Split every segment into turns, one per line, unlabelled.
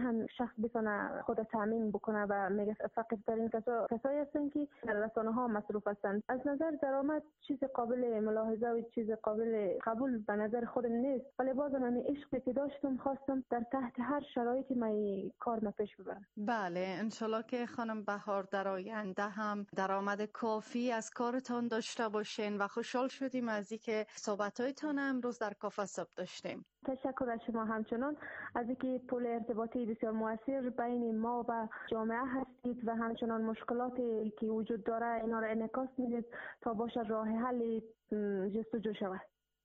هم شخص بتونه خود تامین بکنه و میگه فقیرترین کسایی هستن که در رسانه ها مصروف هستند. از نظر درآمد چیز قابل ملاحظه و چیز قابل قبول به نظر خودم نیست، ولی بازم من عشقی که داشتم خواستم در تحت هر شرایطی من کار پیش ببرم.
بله، انشالله که خانم بهار در آینده هم درآمد کافی از کارتان داشته باشین و خوشحال شدیم از اینکه صحبت‌هایتان امروز در کافه صبح داشتیم.
تشکر از شما همچنان از اینکه پل ارتباطی بسیار مؤثر بین ما و جامعه هستید و همچنان مشکلاتی که وجود داره اینا را انعکاس میدید تا باشه راه حل جستجو شود.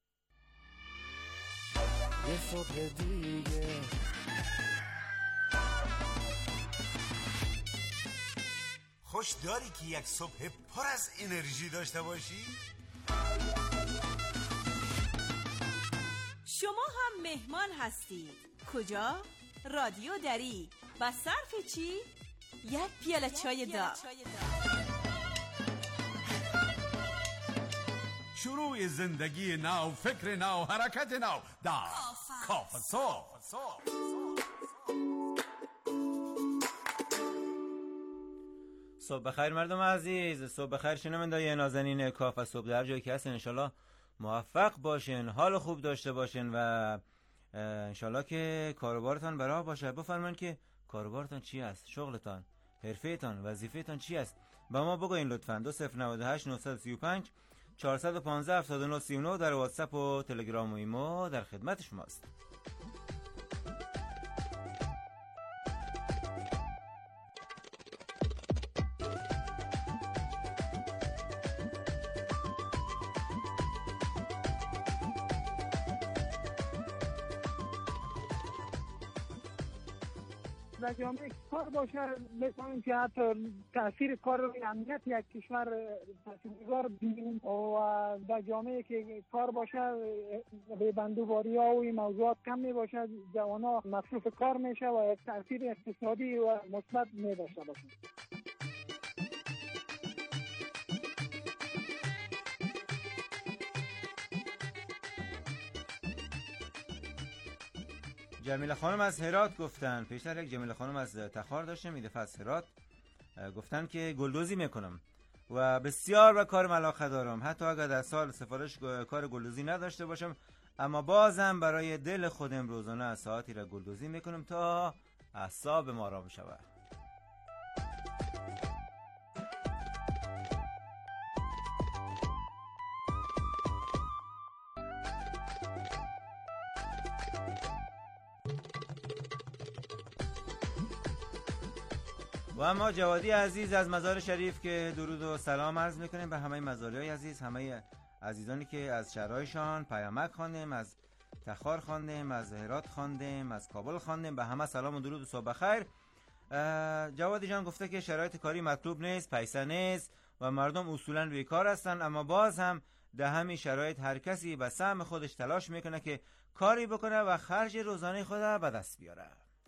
یه صبح دیگه
خوش داری که یک صبح پر از انرژی داشته باشی؟
شما هم مهمان هستید. کجا؟ رادیو دری. و صرف چی؟ یک پیاله چای داغ.
شروع زندگی نو، فکر نو، حرکت نو در کافه صبح.
صبح بخیر مردم عزیز، صبح بخیر شنوندگان نازنین کافه صبح در جایی که هستین. انشالله موفق باشین، حال خوب داشته باشین و انشالله که کاروبارتان برای باشه. بفرمایید که کاروبارتان چی است، شغلتان، حرفه‌تان، وظیفه‌تان چی است؟ با ما بگوین لطفاً. 2098 935 415 7939 در واتساپ و تلگرام و ایمو در خدمت شماست.
و جامعه کار باشه، مثلا که حتی تاثیر کار روی امنیت یک کشور تاثیرگذار بینیم و در جامعه که کار باشه بندوباری ها و این موضوعات کم می باشه، جوان ها مصروف کار میشه و یک تاثیر اقتصادی و مثبت می داشته باشه.
جمیله خانم از هرات گفتن، پیشتر یک جمیله خانم از تخار داشتم، این دفعه از هرات گفتن که گلدوزی میکنم و بسیار به کار علاقه دارم، حتی اگر در سال سفارش کار گلدوزی نداشته باشم، اما بازم برای دل خودم روزانه ساعتی را گلدوزی میکنم تا اعصاب ما آرام شود. و اما جوادی عزیز از مزار شریف که درود و سلام عرض میکنیم به همه مزاریای عزیز، همه عزیزانی که از شهرهایشان پیامک خواندیم، از تخار خواندیم، از هرات خواندیم، از کابل خواندیم، به همه سلام و درود و صبح بخیر. جوادی جان گفته که شرایط کاری مطلوب نیست، پیسه نیست و مردم اصولا بیکار هستن، اما باز هم در همین شرایط هر کسی به سهم خودش تلاش میکنه که کاری بکنه و خرج روزانه خود به دست بیاره.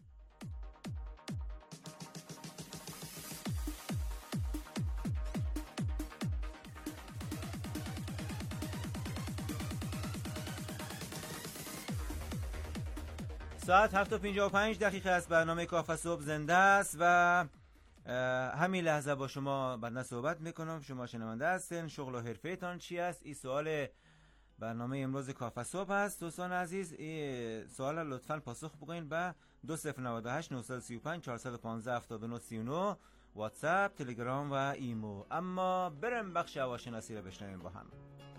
ساعت 7:55 است. برنامه کافه صبح زنده است و همین لحظه با شما بنده صحبت میکنم. شما شنونده هستین. شغل و حرفه تان چی است؟ این سوال برنامه امروز کافه صبح است. دوستان عزیز این سوال لطفاً پاسخ بگوین به 2098 935 415 7939 واتساپ، تلگرام و ایمو. اما بریم بخش هواشناسی رو بشنویم با هم.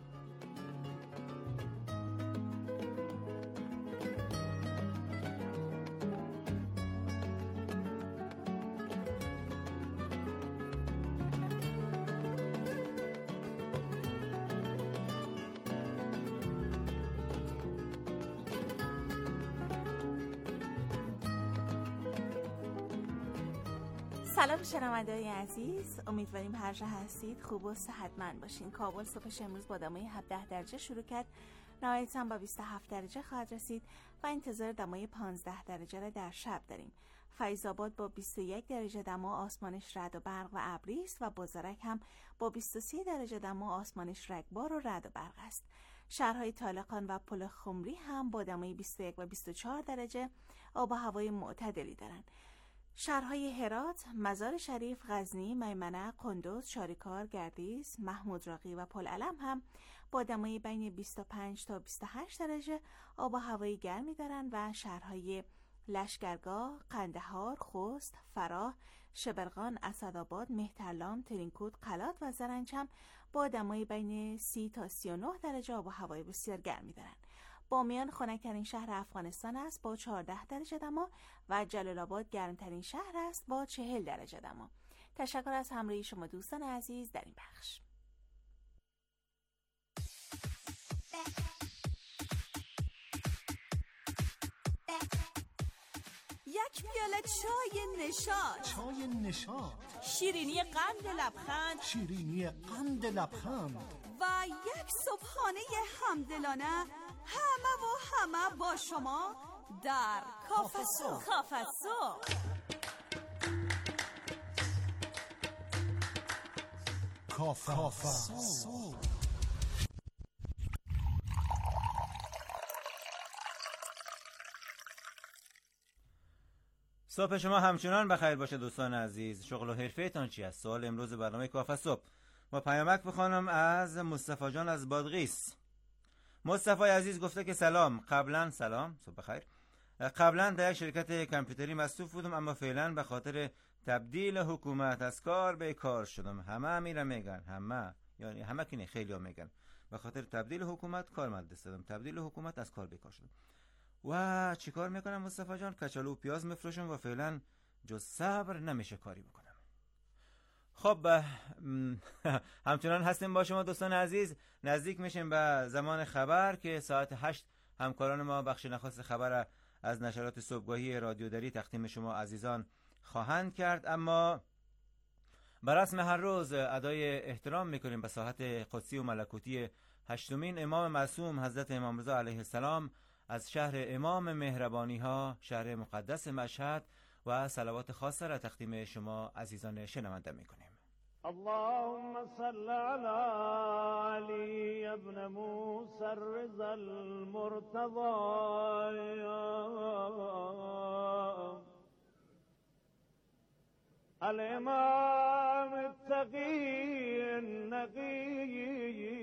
سلام شنونده‌های عزیز، امیدواریم هر جا هستید خوب و صحتمند باشین. کابل صبحش امروز با دمای 17 درجه شروع کرد، نهایتاً با 27 درجه خواهد رسید و انتظار دمای 15 درجه را در شب داریم. فیض آباد با 21 درجه دما آسمانش رعد و برق و ابری است و بزرگ هم با 23 درجه دما آسمانش رگبار و رعد و برق است. شهرهای طالقان و پل خمری هم با دمای 21 و 24 درجه آب و هوای معتدلی دارند. شهرهای هرات، مزار شریف، غزنی، میمنه، قندوز، شاریکار، گردیز، محمود راقی و پلعلم هم با دمای بین 25 تا 28 درجه آب و هوای گرمی دارند و شهرهای لشکرگاه، قندهار، خوست، فراه، شبرغان، اسدآباد، مهترلام، ترینکوت، قلات و زرنج هم با دمای بین 30 تا 39 درجه آب و هوای بسیار گرمی دارند. بامیان خنک‌ترین شهر افغانستان است با 14 درجه دما و جلال آباد گرمترین شهر است با 40 درجه دما. تشکر از همراهی شما دوستان عزیز در این بخش. یک پیاله چای نشاط،
چای نشاط،
شیرینی قند لبخند،
شیرینی قند لبخند
و یک صبحانه همدلانه همه با شما در کافه صبح.
کافه صبح.
صبح شما همچنان بخیر باشه دوستان عزیز. شغل و حرفه تان چی است؟ سوال امروز برنامه کافه صبح. ما پیامک بخوانم از مصطفی جان از بادغیس. مصطفی عزیز گفته که سلام، صبح بخیر. قبلا در یک شرکت کامپیوتری مصروف بودم، اما فعلا به خاطر تبدیل حکومت از کار به کار شدم. همه میگن، همه که نه، خیلی ها میگن به خاطر تبدیل حکومت کار من دست دادم، تبدیل حکومت از کار به کار شدم. و چی کار میکنم مصطفی جان؟ کچالو و پیاز میفروشم و فعلا جز صبر نمیشه کاری بکنم. خب همچنان هستیم با شما دوستان عزیز. نزدیک میشیم به زمان خبر که ساعت 8 همکاران ما بخش نخست خبر از نشرات صبحگاهی رادیو دری تقدیم شما عزیزان خواهند کرد. اما بر رسم هر روز ادای احترام میکنیم به ساحت قدسی و ملکوتی هشتمین امام معصوم حضرت امام رضا علیه السلام از شهر امام مهربانی ها، شهر مقدس مشهد، و صلوات خاصه را تقدیم شما عزیزان شنونده میکنیم.
اللهم صل على علي ابن موسى الرضا المرتضى الامام التقي النقي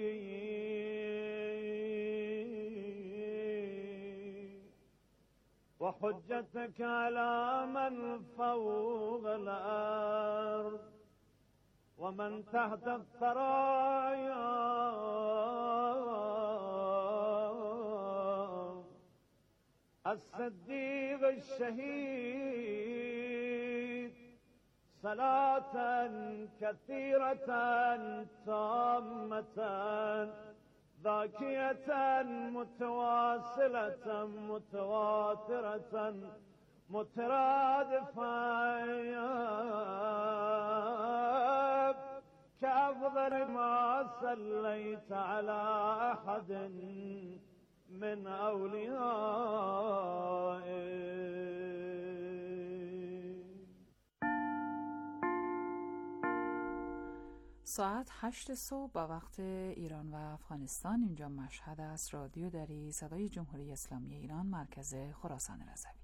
وحجتك على من فوق الأرض ومن تحت الثرايا الصديق الشهيد صلاة كثيرة تامة ذاكية متواصلة متواترة مترادفة كأفضل ما صليت على أحد من أوليائك.
ساعت 8 صبح با وقت ایران و افغانستان. اینجا مشهد است. رادیو دری، صدای جمهوری اسلامی ایران، مرکز خراسان رضوی.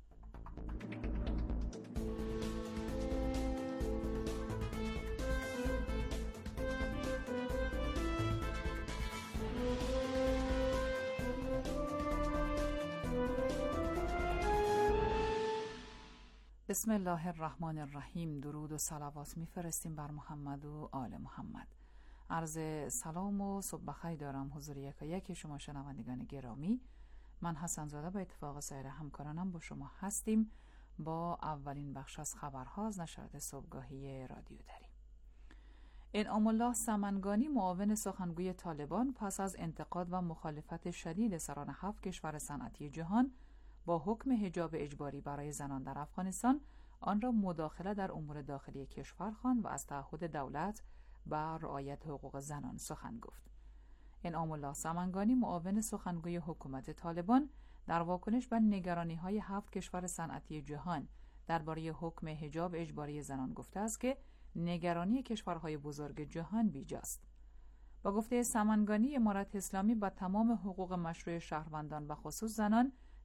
بسم الله الرحمن الرحیم. درود و صلوات میفرستیم بر محمد و آل محمد. عرض سلام و صبح بخیر دارم حضور یکایک شما شنوندگان گرامی. من حسن زاده به اتفاق سایر همکارانم با شما هستیم با اولین بخش از خبرها از نشرات صبحگاهی رادیو دری. انعام الله سمنگانی، معاون سخنگوی طالبان، پس از انتقاد و مخالفت شدید سران 7 کشور صنعتی جهان با حکم حجاب اجباری برای زنان در افغانستان، آن را مداخله در امور داخلی کشور خواند و از تعهد دولت بر رعایت حقوق زنان سخن گفت. انعام الله سمنگانی، معاون سخنگوی حکومت طالبان، در واکنش به نگرانی‌های 7 کشور صنعتی جهان درباره حکم حجاب اجباری زنان گفته است که نگرانی کشورهای بزرگ جهان بیجاست. با گفته سمنگانی، امارت اسلامی با تمام حقوق مشروع شهروندان و خصوص زنان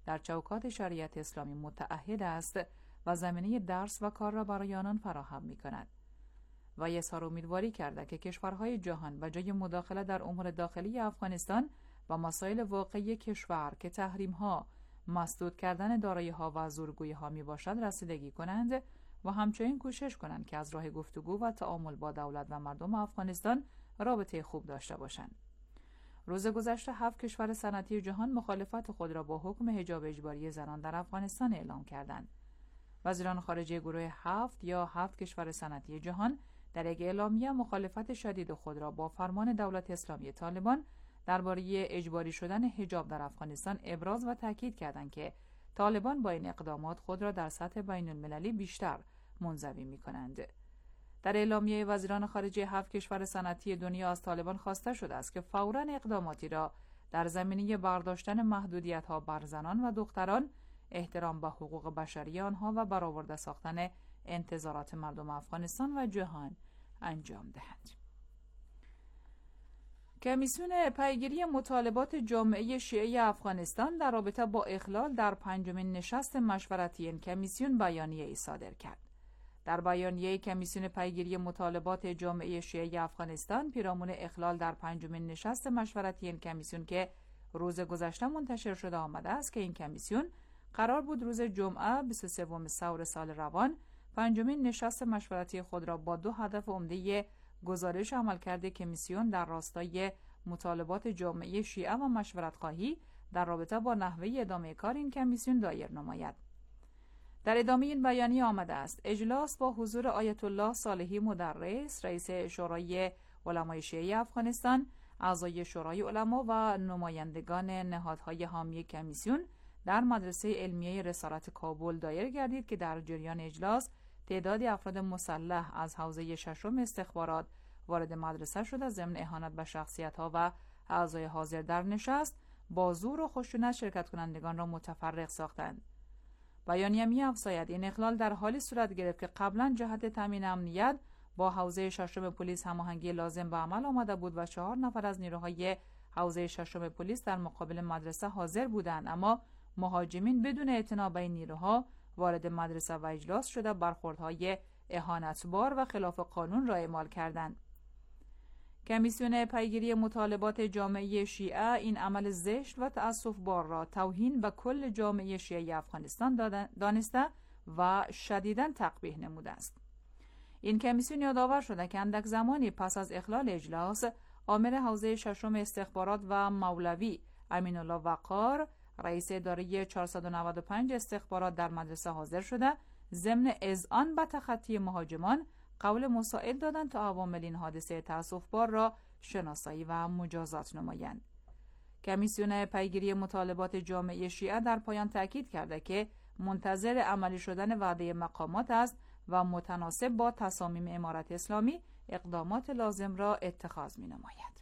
در چوکات شریعت اسلامی متعهد است و زمینه درس و کار را برای آنان فراهم می‌کند. و اظهار امیدواری کرده که کشورهای جهان به جای مداخله در امور داخلی افغانستان و مسائل واقعی کشور که تحریم‌ها، مسدود کردن دارایی‌ها و زورگویی‌ها میباشد رسیدگی کنند و همچنین کوشش کنند که از راه گفتگو و تعامل با دولت و مردم افغانستان رابطه خوب داشته باشند. روز گذشته 7 کشور صنعتی جهان مخالفت خود را با حکم حجاب اجباری زنان در افغانستان اعلام کردند. وزیران خارجه گروه 7 یا 7 کشور صنعتی جهان در یک اعلامیه مخالفت شدید خود را با فرمان دولت اسلامی طالبان درباره اجباری شدن حجاب در افغانستان ابراز و تاکید کردند که طالبان با این اقدامات خود را در سطح بین المللی بیشتر منزوی می‌کنند. در اعلامیه وزیران خارجه 7 کشور صنعتی دنیا از طالبان خواسته شده است که فوراً اقداماتی را در زمینه برداشتن محدودیت‌ها بر زنان و دختران، احترام به حقوق بشری آنها و برآورده ساختن انتظارات مردم افغانستان و جهان انجام دهند. کمیسیون پیگیری مطالبات جامعه شیعه افغانستان در رابطه با اخلال در 5مین نشست مشورتی این کمیسیون بیانیه‌ای صادر کرد. در بیانیه کمیسیون پیگیری مطالبات جامعه شیعه افغانستان پیرامون اخلال در 5مین نشست مشورتی این کمیسیون که روز گذشته منتشر شده آمده است که این کمیسیون قرار بود روز جمعه 23 ثور سال روان 5مین نشست مشورتی خود را با 2 هدف عمده گزارش عملکرد کمیسیون در راستای مطالبات جامعه شیعه و مشورت‌خواهی در رابطه با نحوه ادامه کار این کمیسیون دایر نماید. در ادامه این بیانیه آمده است اجلاس با حضور آیت الله صالحی مدرس، رئیس شورای علمای شیعه افغانستان، اعضای شورای علما و نمایندگان نهادهای حامی کمیسیون در مدرسه علمیه رسالت کابل دایر گردید که در جریان اجلاس تعدادی افراد مسلح از حوزه 6 استخبارات وارد مدرسه شده ضمن اهانت به شخصیت‌ها و اعضای حاضر در نشست با زور و خشونت شرکت کنندگان را متفرق ساختند. بیانیه می‌افزاید این اخلال در حالی صورت گرفت که قبلا جهت تامین امنیت با حوزه 6 پلیس هماهنگی لازم به عمل آمده بود و 4 نفر از نیروهای حوزه 6 پلیس در مقابل مدرسه حاضر بودند، اما مهاجمین بدون اعتنا به این نیروها وارد مدرسه و اجلاس شده برخوردهای اهانتبار و خلاف قانون را اعمال کردند. کمیسیون پیگیری مطالبات جامعه شیعه این عمل زشت و تأسف‌بار را توهین به کل جامعه شیعه افغانستان دانسته و شدیداً تقبیح نموده است. این کمیسیون یادآور شده که اندک زمانی پس از اخلال اجلاس آمر حوزه 6 استخبارات و مولوی امین الله وقار رئیس اداره 495 استخبارات در مدرسه حاضر شده ضمن اذعان به تخطی مهاجمان قول مساعد دادند تا عوامل این حادثه تأسف‌بار را شناسایی و مجازات نمایند. کمیسیون پیگیری مطالبات جامعه شیعه در پایان تاکید کرده که منتظر عملی شدن وعده مقامات است و متناسب با تصامیم امارت اسلامی اقدامات لازم را اتخاذ می‌نماید.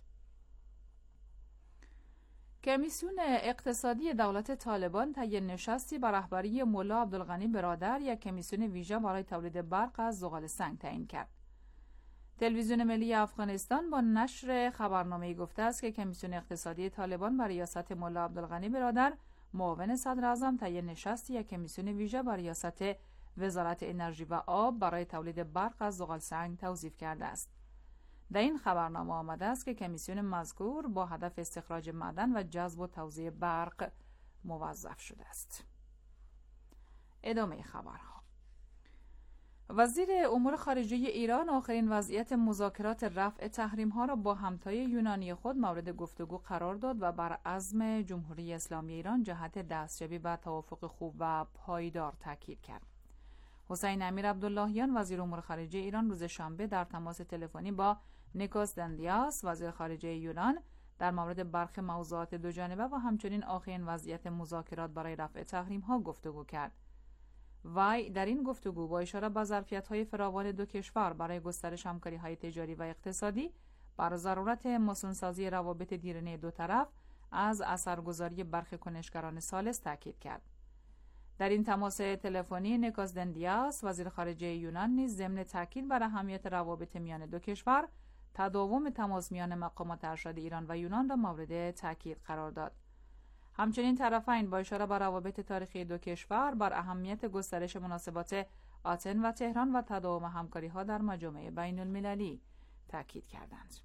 کمیسیون اقتصادی دولت طالبان طی نشستی بر رهبری ملا عبدالغنی برادر یک کمیسیون ویژه برای تولید برق از زغال سنگ تعیین کرد. تلویزیون ملی افغانستان با نشر خبرنامه‌ای گفته است که کمیسیون اقتصادی طالبان بر ریاست ملا عبدالغنی برادر معاون صدر اعظم طی نشستی یک کمیسیون ویژه بر ریاست وزارت انرژی و آب برای تولید برق از زغال سنگ توظیف کرده است. در این خبرنامه آمده است که کمیسیون مذکور با هدف استخراج معدن و جذب و توزیع برق موظف شده است. ادامه خبرها. وزیر امور خارجه ایران آخرین وضعیت مذاکرات رفع تحریم‌ها را با همتای یونانی خود مورد گفتگو قرار داد و بر عزم جمهوری اسلامی ایران جهت دستیابی به توافق خوب و پایدار تاکید کرد. حسین امیر عبداللهیان وزیر امور خارجه ایران روز شنبه در تماس تلفنی با نیکوس دندیاس وزیر خارجه یونان در مورد برخی موضوعات دوجانبه و همچنین آخرین وضعیت مذاکرات برای رفع تحریم‌ها گفتگو کرد. وی در این گفتگو با اشاره به ظرفیت‌های فراوان دو کشور برای گسترش همکاری‌های تجاری و اقتصادی بر ضرورت مسون‌سازی روابط دیرینه دو طرف از اثرگذاری برخی کنشگران ثالث تاکید کرد. در این تماس تلفنی نیکوس دندیاس وزیر خارجه یونان نیز ضمن تاکید بر اهمیت روابط میان دو کشور تداوم تماس میان مقامات ارشد ایران و یونان را مورد تاکید قرار داد. همچنین طرفین با اشاره به روابط تاریخی دو کشور بر اهمیت گسترش مناسبات آتن و تهران و تداوم همکاری‌ها در مجامع بین‌المللی تاکید کردند.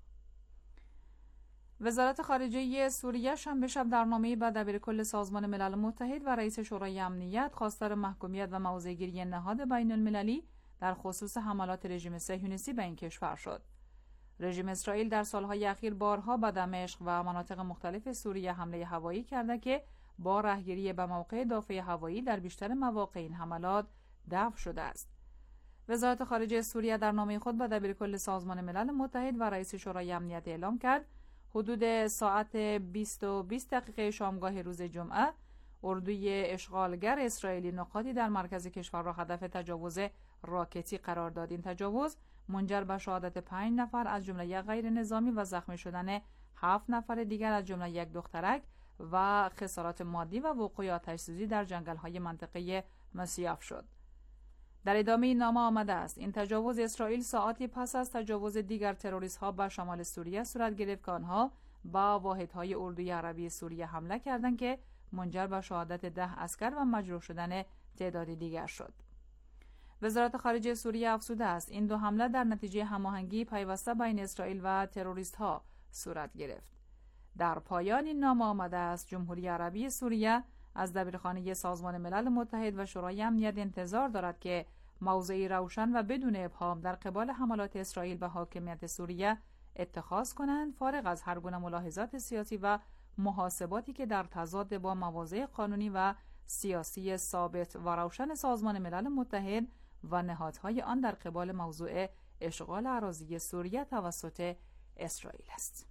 وزارت خارجه سوریه شنبه شب در نامه‌ای به دبیرکل سازمان ملل متحد و رئیس شورای امنیت خواستار محکومیت و موضع‌گیری نهاد بین‌المللی در خصوص حملات رژیم صهیونیستی به این کشور شد. رژیم اسرائیل در سالهای اخیر بارها به دمشق و مناطق مختلف سوریه حمله هوایی کرده که با رهگیری به موقع دافع هوایی در بیشتر مواقع این حملات دفع شده است. وزارت خارجه سوریه در نامه خود به دبیرکل سازمان ملل متحد و رئیس شورای امنیت اعلام کرد حدود ساعت 20:20 شامگاه روز جمعه اردوی اشغالگر اسرائیلی نقاطی در مرکز کشور را هدف تجاوز راکتی قرار داد. این تجاوز منجر به شهادت 5 نفر از جمله یک غیر نظامی و زخمی شدن 7 نفر دیگر از جمله یک دخترک و خسارات مادی و وقوع آتش‌سوزی در جنگل‌های منطقه مسیاف شد. در ادامه این نامه آمده است این تجاوز اسرائیل ساعتی پس از تجاوز دیگر تروریست‌ها به شمال سوریه صورت گرفت که آنها با واحدهای اردوی عربی سوریه حمله کردند که منجر به شهادت 10 عسکر و مجروح شدن تعداد دیگر شد. وزارت خارجه سوریه افزوده است این دو حمله در نتیجه هماهنگی پیوسته بین اسرائیل و تروریست‌ها صورت گرفت. در پایان این نامه آمده است جمهوری عربی سوریه از دبیرخانه سازمان ملل متحد و شورای امنیت انتظار دارد که موضعی روشن و بدون ابهام در قبال حملات اسرائیل به حاکمیت سوریه اتخاذ کنند، فارغ از هر گونه ملاحظات سیاسی و محاسباتی که در تضاد با مواضع قانونی و سیاسی ثابت و روشن سازمان ملل متحد و نهادهای آن در قبال موضوع اشغال اراضی سوریه توسط اسرائیل است.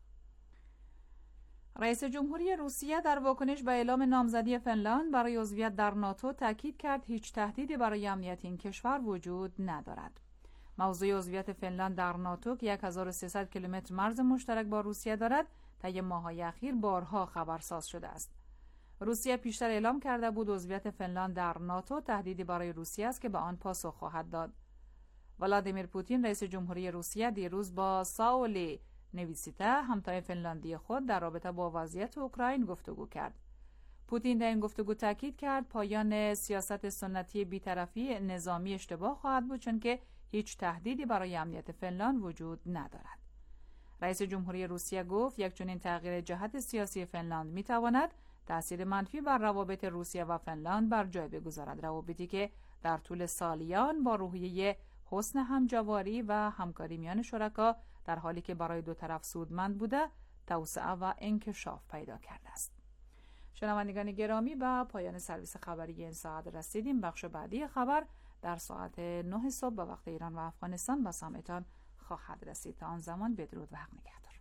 رئیس جمهوری روسیه در واکنش به اعلام نامزدی فنلاند برای عضویت در ناتو تاکید کرد هیچ تهدیدی برای امنیت این کشور وجود ندارد. موضوع عضویت فنلاند در ناتو که 1300 کیلومتر مرز مشترک با روسیه دارد طی ماه‌های اخیر بارها خبرساز شده است. روسیه پیشتر اعلام کرده بود عضویت فنلاند در ناتو تهدیدی برای روسیه است که به آن پاسخ خواهد داد. ولادیمیر پوتین رئیس جمهوری روسیه دیروز با ساولی نویسیته همتای فنلاندی خود در رابطه با وضعیت اوکراین گفتگو کرد. پوتین در این گفتگو تاکید کرد پایان سیاست سنتی بی‌طرفی نظامی اشتباه خواهد بود چون که هیچ تهدیدی برای امنیت فنلاند وجود ندارد. رئیس جمهوری روسیه گفت یک چنین تغییر جهت سیاسی فنلاند میتواند تأثیر منفی بر روابط روسیه و فنلاند بر جای بگذارد، روابطی که در طول سالیان با روحیه حسن همجواری و همکاری میان شرکا در حالی که برای دو طرف سودمند بوده توسعه و انکشاف پیدا کرده است. شنوندگان گرامی به پایان سرویس خبری این ساعت رسیدیم. بخش بعدی خبر در ساعت 9 صبح به وقت ایران و افغانستان به سمعتان خواهد رسید. تا آن زمان بدرود و حق نگهدار.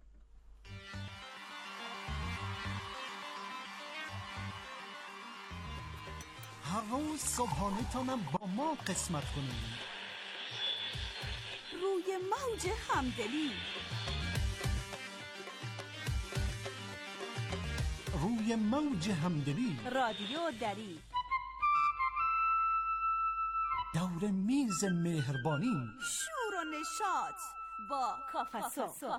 هر روز صبحانه تانم با ما قسمت کنید.
روی موج همدلی،
روی موج همدلی،
رادیو دری،
دور میز مهربانی،
شور و نشاط با کافسو.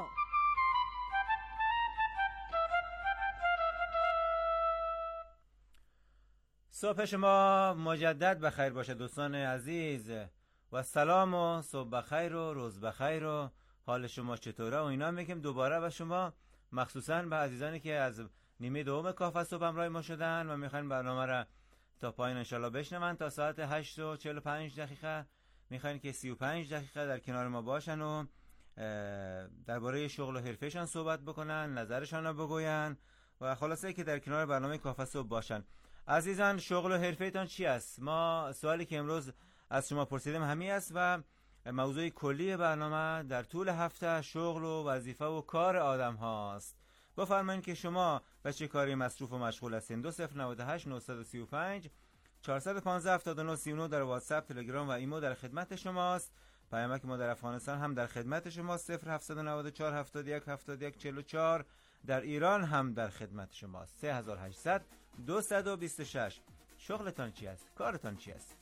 صبح شما مجدد بخیر باشه دوستان عزیز و سلام و صبح بخیر و روز بخیر و حال شما چطوره و اینا میگیم دوباره به شما، مخصوصا به عزیزانی که از نیمه دوم کافه صبح همراه ما شدن و میخواین برنامه را تا پایین انشالله بشنون. تا ساعت 8:45 میخواین که 35 دقیقه در کنار ما باشن و درباره شغل و حرفهشان صحبت بکنن، نظرشان رو بگوین و خلاصه که در کنار برنامه کافه صبح باشن. عزیزان شغل و حرفهتان چی است؟ ما سوالی که امروز از شما پرسیدم همین است و موضوع کلی برنامه در طول هفته شغل و وظیفه و کار آدم هاست. بفرمایید که شما به چه کاری مصروف و مشغول هستین. 2098 935 415 79 39 در واتساپ، تلگرام و ایمو در خدمت شماست. پیامک ما در افغانستان هم در خدمت شماست. 0794 71 71 44 در ایران هم در خدمت شماست. 3800 226. شغلتان چی است؟ کارتان چی است؟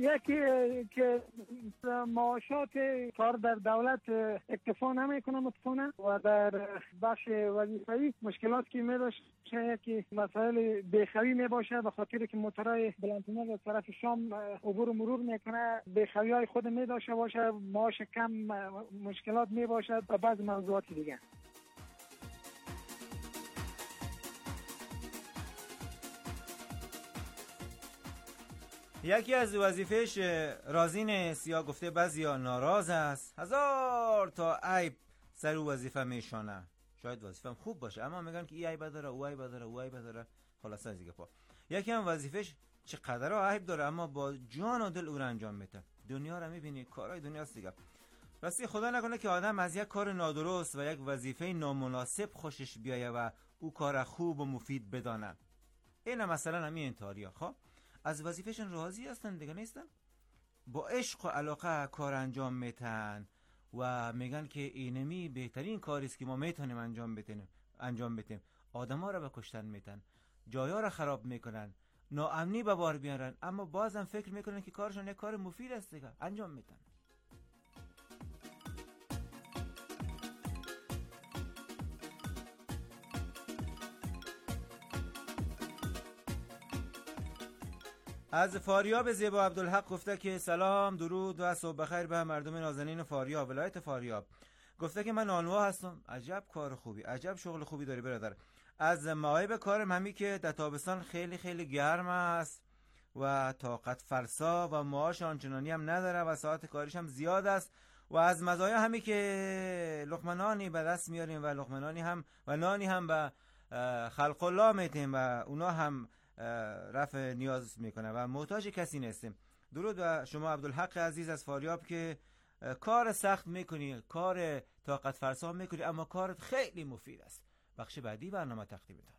یکی که معاشات کار در دولت اکتفا نمیکنه متفانه و در بخش وظیفه‌ای مشکلات که می داشته که مسائل بیخوی می باشه به خاطر که موتورای بلندتونر از طرف شام عبور و مرور میکنه بیخوی های خود می داشته باشه معاش کم مشکلات می باشه و بعض موضوعات دیگه.
یکی از وظیفهش راضی نیست یا گفته بعضیا ناراض است، هزار تا عیب سر او وظیفه میشانه. شاید وظیفه‌ام خوب باشه اما میگن که این عیب داره او عیب داره او عیب داره، خلاص از دیگه پا. یکی هم وظیفهش چقدر عیب داره اما با جان و دل او رو انجام میده. دنیا رو میبینی، کارهای دنیاست دیگه. راستی خدا نکنه که آدم از یک کار نادرست و یک وظیفه نامناسب خوشش بیایه و او کار خوب و مفید بدانه. اینا مثلا همین انتحاریا خب از وظیفهشون راضی هستن دیگه نیستن، با عشق و علاقه کار انجام میتن و میگن که اینمی بهترین کاری است که ما میتونیم انجام بدیم. آدما رو به کشتن میتن، جایا رو خراب میکنن، ناامنی به بار بیارن، اما بازم فکر میکنن که کارشون یک کار مفید است دیگه، انجام میتن. از فاریاب زیبا عبدالحق گفته که سلام درود و صبح بخیر به مردم نازنین فاریاب ولایت فاریاب. گفته که من آنوا هستم. عجب کار خوبی، عجب شغل خوبی داری برادر. از معایب کارم همی که در تابستان خیلی خیلی گرم است و طاقت فرسا و معاش آنچنانی هم نداره و ساعت کاریش هم زیاد است و از مزایا همی که لقمه به دست میاریم و لقمه هم و نانی هم به خلق الله میتیم و اونا هم رفع نیاز میکنه و محتاج کسی نیستیم. درود به شما عبدالحق عزیز از فاریاب که کار سخت میکنی، کار طاقت فرسا میکنی اما کارت خیلی مفید است. بخش بعدی برنامه تقدیمتان.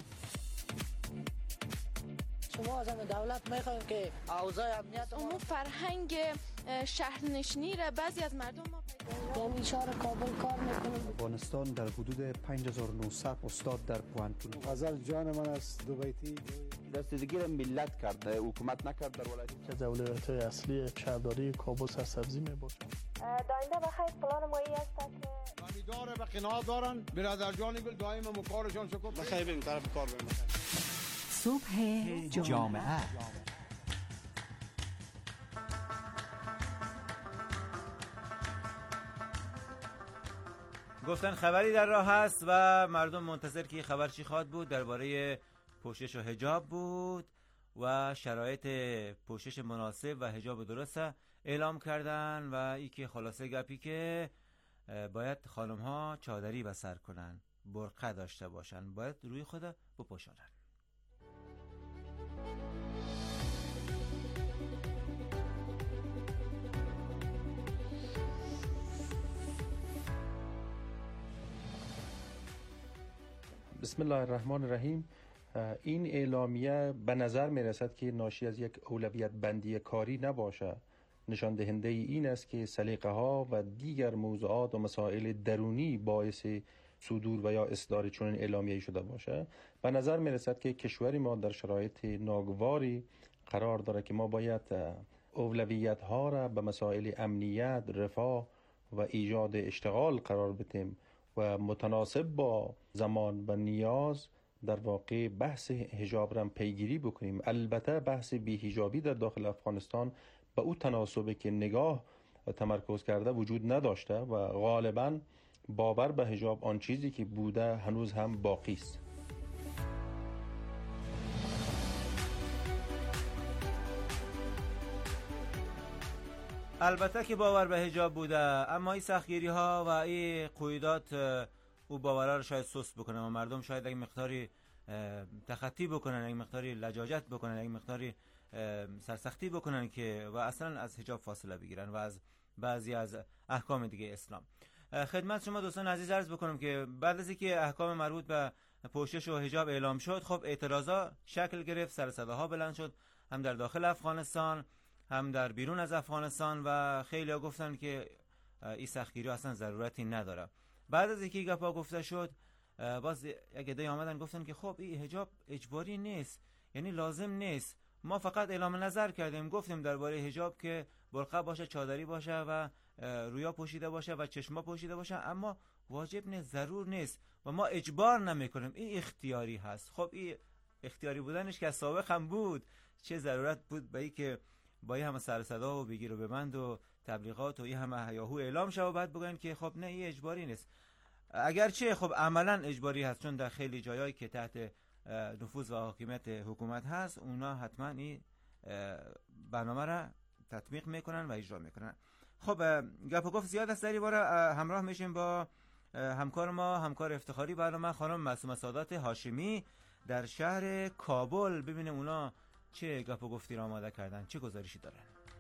شما از دولت میخوایم که اوضاع امنیت
اون فرهنگ شهرنشینی را بعضی از مردم ما
یعنی شهر کابل کار میکنیم.
افغانستان در حدود 5900 استاد در پوانتون.
غزل جان من از دوبیتی
دستگیری ملت کرده، حکومت نکرد در ولایت
که ولایت اصلی شهرداری کابل سرسبزی میباشد.
داینده بخیر پلان مایی است که
داره و قناعت دارن برادر جانی گل دائم مکارشان شکر
بخیر بریم طرف کار بریم.
صبح جامعه
گفتن خبری در راه هست و مردم منتظر که خبر چی خواهد بود. درباره پوشش و حجاب بود و شرایط پوشش مناسب و حجاب درست اعلام کردن و ای که خلاصه گپی که باید خانم ها چادری به سر کنن، برقع داشته باشن، باید روی خود بپوشانن.
بسم الله الرحمن الرحیم. این اعلامیه به نظر می رسد که ناشی از یک اولویت بندی کاری نباشه، نشان دهنده این است که سلیقه ها و دیگر موضوعات و مسائل درونی باعث صدور و یا اصدار چنین اعلامیه‌ای شده باشه. به نظر می رسد که کشور ما در شرایط ناگواری قرار داره که ما باید اولویت ها را به مسائل امنیت، رفاه و ایجاد اشتغال قرار بدیم و متناسب با زمان و نیاز در واقع بحث حجاب را پیگیری بکنیم. البته بحث بی‌حجابی در داخل افغانستان به او تناسبی که نگاه تمرکز کرده وجود نداشته و غالباً باور به حجاب آن چیزی که بوده هنوز هم باقی است.
البته که باور به حجاب بوده اما این سختگیری ها و این قیودات او باورها رو شاید سست بکنه و مردم شاید یک مقداری تخطی بکنن، یک مقداری لجاجت بکنن، یک مقداری سرسختی بکنن که و اصلا از حجاب فاصله بگیرن و از بعضی از احکام دیگه اسلام. خدمت شما دوستان عزیز عرض بکنم که بعد از اینکه احکام مربوط به پوشش و حجاب اعلام شد، خب اعتراضا شکل گرفت، سر صداها بلند شد، هم در داخل افغانستان هم در بیرون از افغانستان و خیلی ها گفتن که این سختگیری اصلا ضرورتی نداره. بعد از اینکه گپا گفته شد باز یک عده آمدن گفتن که خب این حجاب اجباری نیست، یعنی لازم نیست ما فقط اعلام نظر کردیم، گفتیم درباره حجاب که برقع باشه، چادری باشه و رویا پوشیده باشه و چشما پوشیده باشه، اما واجب نیست، ضرور نیست و ما اجبار نمیکنیم. این اختیاری هست. خب این اختیاری بودنش که سابق هم بود، چه ضرورت بود به این که با این همه سر صدا و بگیر و ببند و تبلیغات و این همه هیاهو اعلام شه و بعد بگن که خب نه این اجباری نیست. اگرچه خب عملا اجباری هست، چون در خیلی جایایی که تحت نفوذ و حاکمیت حکومت هست اونا حتما این برنامه را تطبیق میکنن و اجرا میکنن. خب گپ و گفت زیاد است، در این باره همراه میشیم با همکار ما، همکار افتخاری برنامه خانم معصومه سادات هاشمی در شهر کابل، ببینیم اونا چه گپ و گفتی را آماده کردن، چه گزارشی دارن.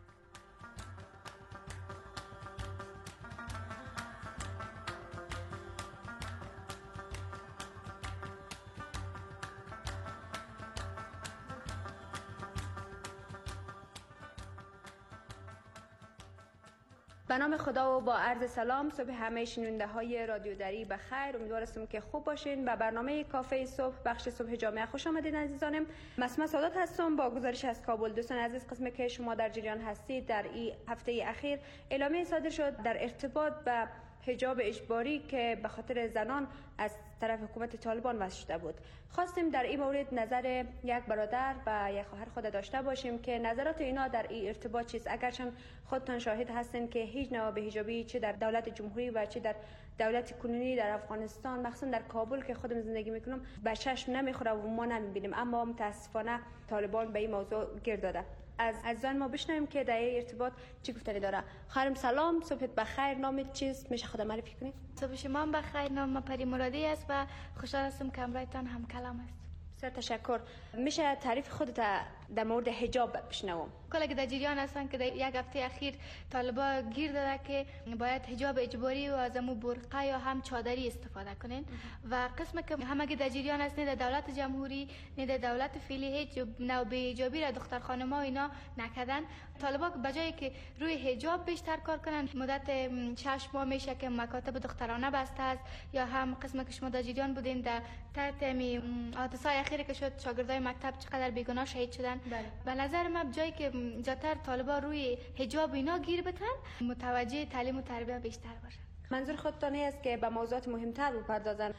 به نام خدا و با عرض سلام، صبح همه شنونده های رادیو دری بخیر. امیدوارم که خوب باشین. به برنامه کافه صبح بخش صبح جامعه خوش آمدید عزیزانم. معصومه سادات هستم با گزارش از کابل. دوستان عزیز، قسمی که شما در جریان هستید، در این هفته اخیر اعلامیه صادر شد در ارتباط به حجاب اجباری که به خاطر زنان از طرف حکومت طالبان وضع شده بود. خواستیم در این مورد نظر یک برادر و یک خواهر خود داشته باشیم که نظرات اینا در این ارتباط چیست. اگرچه خودتان شاهد هستین که هیچ نوع به حجابی چه در دولت جمهوری و چه در دولت کنونی در افغانستان، مخصوصا در کابل که خودم زندگی میکنم، به چشم نمیخوره و ما نمیبینیم، اما متاسفانه طالبان به این موضوع گیر داده. از عزیزان ما بشنویم که در این ارتباط چی گفتنی داره. خانم سلام، صبحت بخیر، نامت چیست؟ میشه خود معرفی کنید؟
صبح شما بخیر، نام پری مرادی است و خوشحال هستم که همراهتان هم کلام است.
بسیار تشکر. میشه تعریف خودت در مورد حجاب بشنوم؟
کلا که در جریان هستن که در یک هفته اخیر طالبا گیر داده که باید حجاب اجباری و از امو برقع یا هم چادری استفاده کنین و قسم که همه در جریان است، نه در دولت جمهوری نه در دولت فعلی هیچ نوع به حجابی را دختر خانم‌ها اینا نکردن. طالبا به جایی که روی حجاب بیشتر کار کنن، مدت 6 ماه میشه که مکاتب دخترانه بسته است، یا هم قسم که شما در جریان بودین در تحت حادثه اخیری که شد شاگردای مکتب چقدر بیگناه شهید شدن. به نظر من جایی که زیادتر طالبا روی حجاب اینا گیر بتن، متوجه تعلیم و تربیت بیشتر باشن.
منظور خودتان است که به موضوعات مهمتر بپردازن.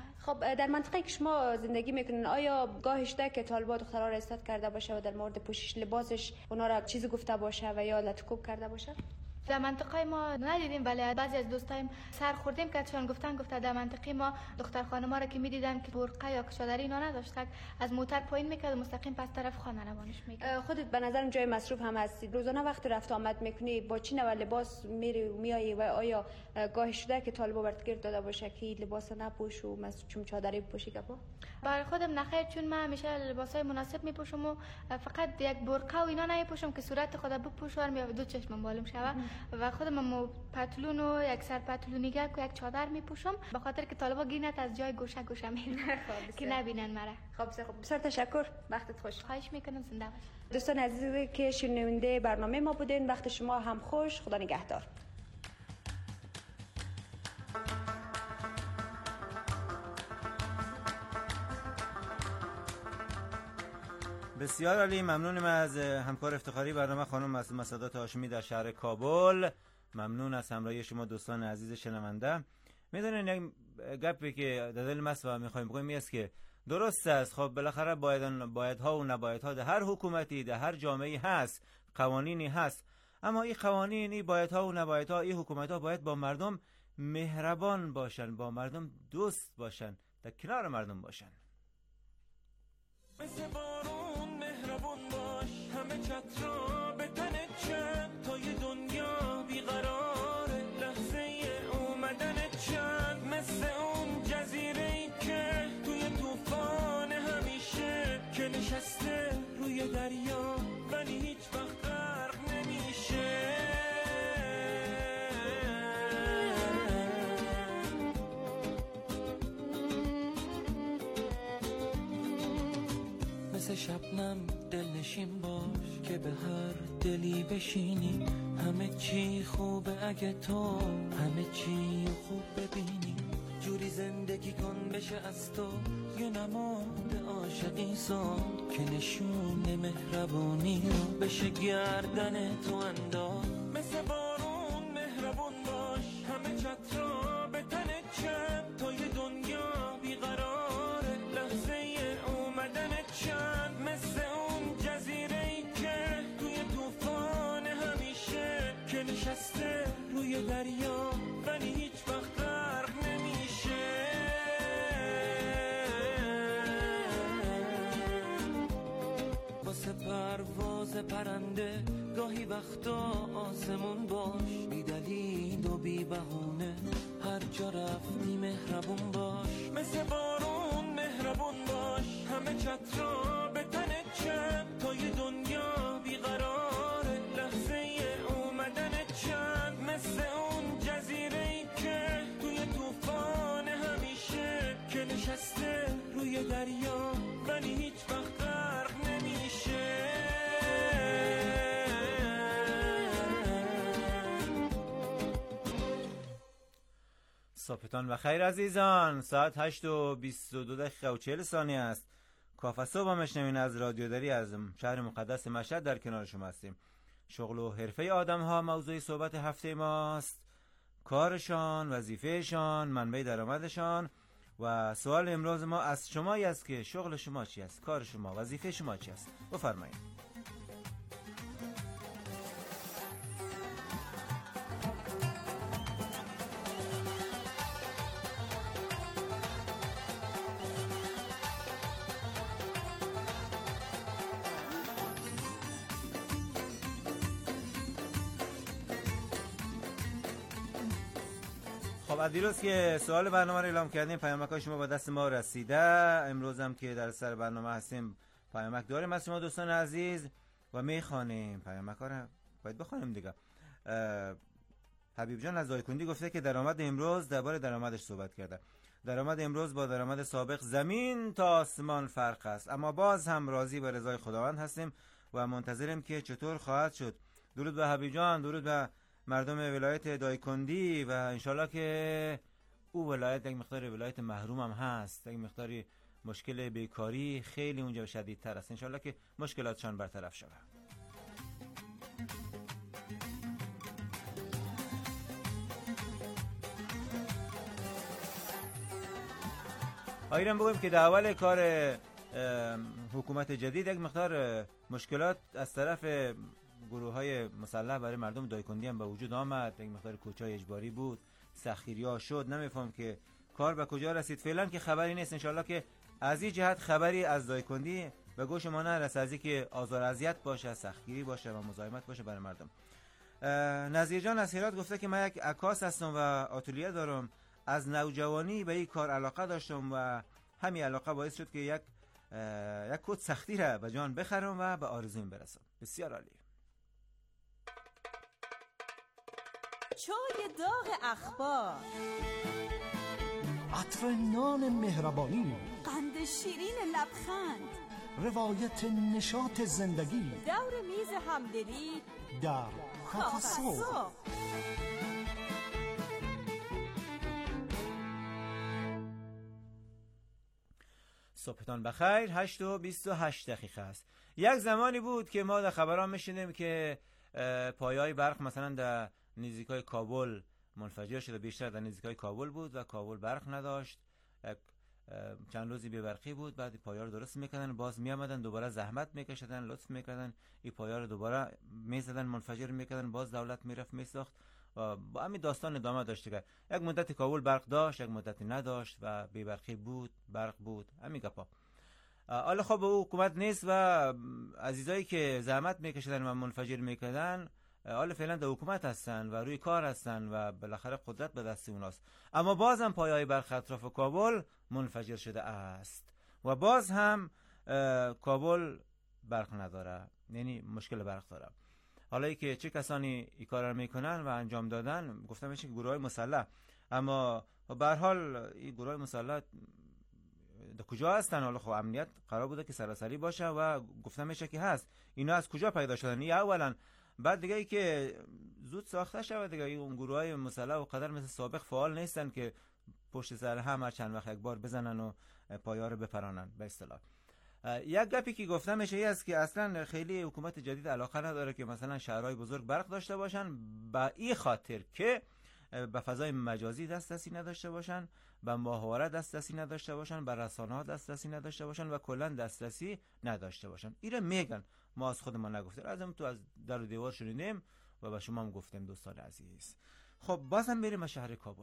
خب در منطقه که شما زندگی میکنین، آیا گاهی شده که طالبا دخترها را استاد کرده باشه و در مورد پوشش لباسش اونا را چیزی گفته باشه و یا لطکوب کرده باشه؟
در منطقه ما ندیدیم، ولی بعضی از دوستایم سر خوردیم که چون گفته در منطقه ما دختر خانم‌ها را که می‌دیدن که برقع یا چادری اینا نداشتن، از موتر پایین میکرد مستقیم پس طرف خانه روانش میکرد.
خودت به نظرم جای مصروف هم هستی، روزانه وقت رفت آمد میکنی، با چی نوع لباس میری و میایی و آیا گاهی شده که طالبا برات گیر داده باشه که لباس نپوش و مثلا چادری بپوشی که
برای خودم نخیر، چون من همیشه لباسای مناسب میپوشم و فقط یک برقع و اینا نمیپوشم که صورت خودم بپوشم یا دو چشمم معلوم شوه و خودم پتلون و یک سر پتلونیگر و یک چادر میپوشم به خاطر که طالبا گیرنت از جای گوشه میرن که نبینن مرا.
خب بسیار تشکر، وقتت خوش.
خواهش میکنم، زنده باش.
دوستان عزیزی که شنونده برنامه ما بودین، وقت شما هم خوش. خدا نگهدار.
بسیار عالی، ممنونم از همکار افتخاری برنامه خانم معصومه سادات هاشمی در شهر کابل. ممنون از همراهی شما دوستان عزیز شنونده. میدونین یک گپی که در دل مست و میخوایم بگیم است که درست است، خب بالاخره بایدها و نبایدها در هر حکومتی در هر جامعه‌ای هست، قوانینی هست، اما این قوانین، این بایدها و نبایدها، این حکومت‌ها باید با مردم مهربان باشن، با مردم دوست باشن، در کنار مردم باشن.
مثل بارون مهربون باش، همه چت را به تنت چند تا یه دنیا بیقراره، لحظه اومدنت چند، مثل اون جزیره‌ای که توی طوفان همیشه که نشسته روی دریا ولی هیچ وقت غرق نمیشه. مثل شبنم دلنشین باش که به هر دلی بشینی، همه چی خوبه اگه تو همه چی خوب ببینی، جوری زندگی کن بشه از تو یه نماد عاشقی سان که نشون مهربونی رو بشه گردن تو انداز. مثل بارون مهربون باش، همه چترا به تنت چند تا یه دنیا بیقراره، لحظه اومدنت چند. مثل اون جزیره‌ای که توی طوفان همیشه که نشسته روی دریا ولی هیچ وقت غرق نمیشه. واسه پرواز پرنده گاهی وقتا آسمون باش، بی دلیل و بی بهونه هر جا رفتی مهربون باش. مثل بارون مهربون باش، همه چترا به تنت چند تا یه دنیا بیقراره، لحظه اومدنت چند. مثل اون جزیره‌ای که توی طوفان همیشه که نشسته روی دریا ولی هیچ وقت غرق نمیشه.
صبحتان بخیر عزیزان. ساعت 8:22 و 40 ثانیه است. کافه صبح هم میشنوین از رادیو دری از شهر مقدس مشهد. در کنار شما هستیم. شغل و حرفه آدم ها موضوع صحبت هفته ماست. کارشان، وظیفهشان، منبع درآمدشان و سوال امروز ما از شمایی است که شغل شما چی است؟ کار شما، وظیفه شما چی است؟ بفرمایید. خب دیروز که سوال برنامه رو اعلام کردیم پیامک‌های شما با دست ما رسیده. امروز هم که در سر برنامه هستیم پیامک داریم از شما دوستان عزیز و میخوانیم. پیامک‌ها رو باید بخونیم دیگه. حبیب جان از دایکندی گفته که درآمد امروز درباره درآمدش صحبت کرده. درآمد امروز با درآمد سابق زمین تا آسمان فرق است، اما باز هم راضی به رضای خداوند هستیم و منتظریم که چطور خواهد شد. درود به حبیب جان، درود به مردم ولایت دایکندی و انشالله که او ولایت یک مقدار ولایت محروم هم هست، یک مقداری مشکل بیکاری خیلی اونجا شدیدتر است. انشالله که مشکلاتشان برطرف شود. آیرم بگویم که در اول کار حکومت جدید یک مقدار مشکلات از طرف گروه‌های مسلح برای مردم دایکندی هم به وجود آمد. یک مقدار کوچای اجباری بود، سختگیری‌ها شد. نمی‌فهم که کار به کجا رسید. فعلا که خبری نیست. انشالله که از این جهت خبری از دایکندی به گوش ما نرسه، از اینکه آزار اذیت باشه، سختگیری باشه و مزاحمت باشه برای مردم. نظیر جان از هرات گفته که من یک عکاس هستم و آتلیه دارم. از نوجوانی به این کار علاقه داشتم و همین علاقه باعث شد که یک کت سختی را به جان بخرم و به آرزویم برسم. بسیار عالی.
چای داغ اخبار،
عطر نان مهربانی،
قند شیرین لبخند،
روایت نشاط زندگی،
دور میز همدلی
در کافه صبح.
صبحتان بخیر. 8:28 است. یک زمانی بود که ما در خبران میشنیم که پایه‌های برق مثلا در نزدیکای کابل منفجر شده. بیشتر در نزدیکای کابل بود و کابل برق نداشت. چند روزی بی برقی بود. بعد پایه‌ها رو درست میکردن، باز میآمدن دوباره زحمت میکشیدن، لطف میکردن، این پایه‌ها رو دوباره میزدن، منفجر میکردن، باز دولت میرفت میساخت و با همین داستان ادامه داشت. یک مدت کابل برق داشت، یک مدتی نداشت و بی برقی بود، برق بود، همین گپا. حالا خب او حکومت نیست و عزیزایی که زحمت میکشیدن و منفجر میکردن حالا فعلا در حکومت هستن و روی کار هستن و بالاخره قدرت به دست اوناست. اما باز هم پایه‌های برق اطراف کابل منفجر شده است و باز هم کابل برق نداره، یعنی مشکل برق داره. حالا ای که چه کسانی این کار رو میکنن و انجام دادن گفتم میشه که گروه‌های مسلح، اما به هر حال این گروه‌های مسلح در کجا هستن؟ حالا خب امنیت قرار بوده که سراسری باشه و گفتم میشه که هست. اینا از کجا پیدا شدن؟ این اولا. بعد دیگه ای که زود ساخته شود دیگه. اون گروه‌های مسلح و قدر مثل سابق فعال نیستن که پشت سر هم هر چند وقت یک بار بزنن و پایا رو بپرانن به اصطلاح. یک گپی که گفتم میشه است که اصلا خیلی حکومت جدید علاقه نداره که مثلا شهرهای بزرگ برق داشته باشن، به این خاطر که به فضای مجازی دسترسی نداشته باشن، به ماهواره دسترسی نداشته باشن، به رسانه‌ها دسترسی نداشته باشن و کلا دسترسی نداشته باشن. اینا میگن، ما از خودمان نگفتیم، ازم تو از در و دیوار شنیدیم و به شما هم گفتیم دوستان عزیز. خب بازم بریم از شهر کابل.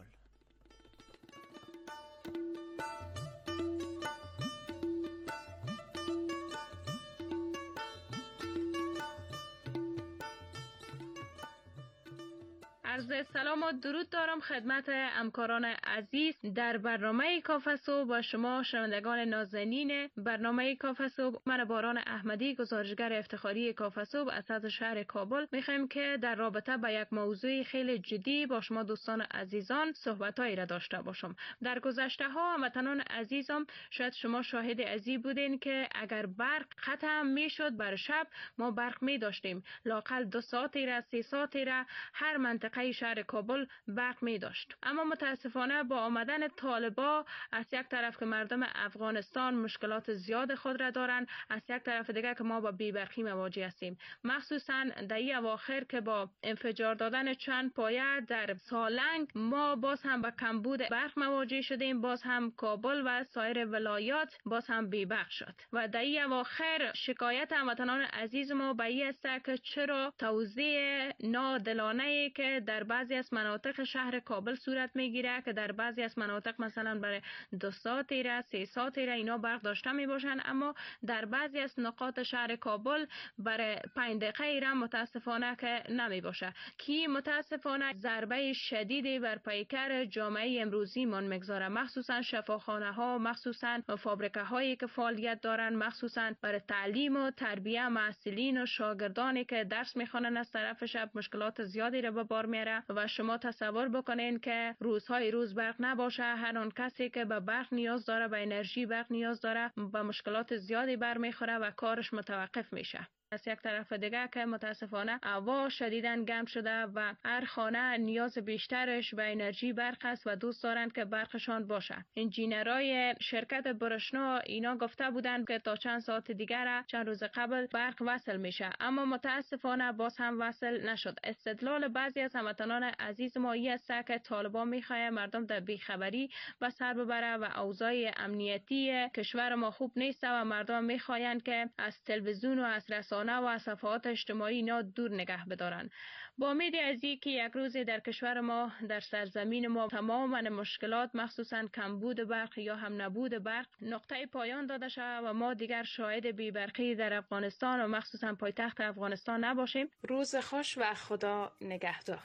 عرض سلام و درود دارم خدمت همکاران عزیز در برنامه کافه صبح با شما شنوندگان نازنین برنامه کافه صبح. من باران احمدی، گزارشگر افتخاری کافه صبح از شهر کابل، میخوایم که در رابطه با یک موضوع خیلی جدی با شما دوستان عزیزان صحبتایی را داشته باشم. در گذشته ها هموطنان عزیزم شاید شما شاهد ازی بودین که اگر برق قطع میشد بر شب، ما برق می داشتیم لااقل 2 ساعتی را 3 ساعتی را هر منطقه شهر کابل برق می داشت. اما متاسفانه با آمدن طالبا از یک طرف که مردم افغانستان مشکلات زیاد خود را دارن، از یک طرف دیگه که ما با بی‌برقی مواجه هستیم، مخصوصا در این اواخر که با انفجار دادن چند پایه در سالنگ ما باز هم با کمبود برق مواجه شدیم، باز هم کابل و سایر ولایات باز هم بی‌برق شد. و در این اواخر شکایت هموطنان عزیز ما به این است که چرا توزیع نادلانه که در بعضی از مناطق شهر کابل صورت میگیره که در بعضی از مناطق مثلا برای 2 ساعتی را 3 ساعتی را اینا برق داشته می باشن، اما در بعضی از نقاط شهر کابل برای 5 دقیقه را متاسفانه که نمی باشه، که متاسفانه ضربه شدیدی بر پیکر جامعه امروزی من میگذاره، مخصوصا شفاخانه ها، مخصوصا فابریکه هایی که فعالیت دارن، مخصوصا برای تعلیم و تربیه مسئولین و شاگردانی که درس میخوانن از طرف شب مشکلات زیادی را به بار میاره. و شما تصور بکنین که روزهای روز برق نباشه، هر آن کسی که به برق نیاز داره، به انرژی برق نیاز داره، به مشکلات زیادی برمیخوره و کارش متوقف میشه. از یک طرف دیگه که متاسفانه هوا شدیداً گرم شده و هر خانه نیاز بیشترش به انرژی برق است و دوست دارن که برقشان باشه. انجینرای شرکت برشنا اینا گفته بودن که تا چند ساعت دیگر چند روز قبل برق وصل میشه، اما متاسفانه باز هم وصل نشد. استدلال بعضی از هموطنان عزیز ما این است که طالبان میخواه مردم در بیخبری به سر ببره و اوضاع امنیتی کشور ما خوب نیست و مردم میخواین که از تلویزیون و از رسانه و از صفحات اجتماعی اینا دور نگه بدارن. با امید از اینکه یک روزی در کشور ما، در سرزمین ما، تمام مشکلات مخصوصا کمبود برق یا هم نبود برق نقطه پایان داده شود و ما دیگر شاهد بی‌برقی در افغانستان و مخصوصا پایتخت افغانستان نباشیم. روز خوش و خدا نگهدار.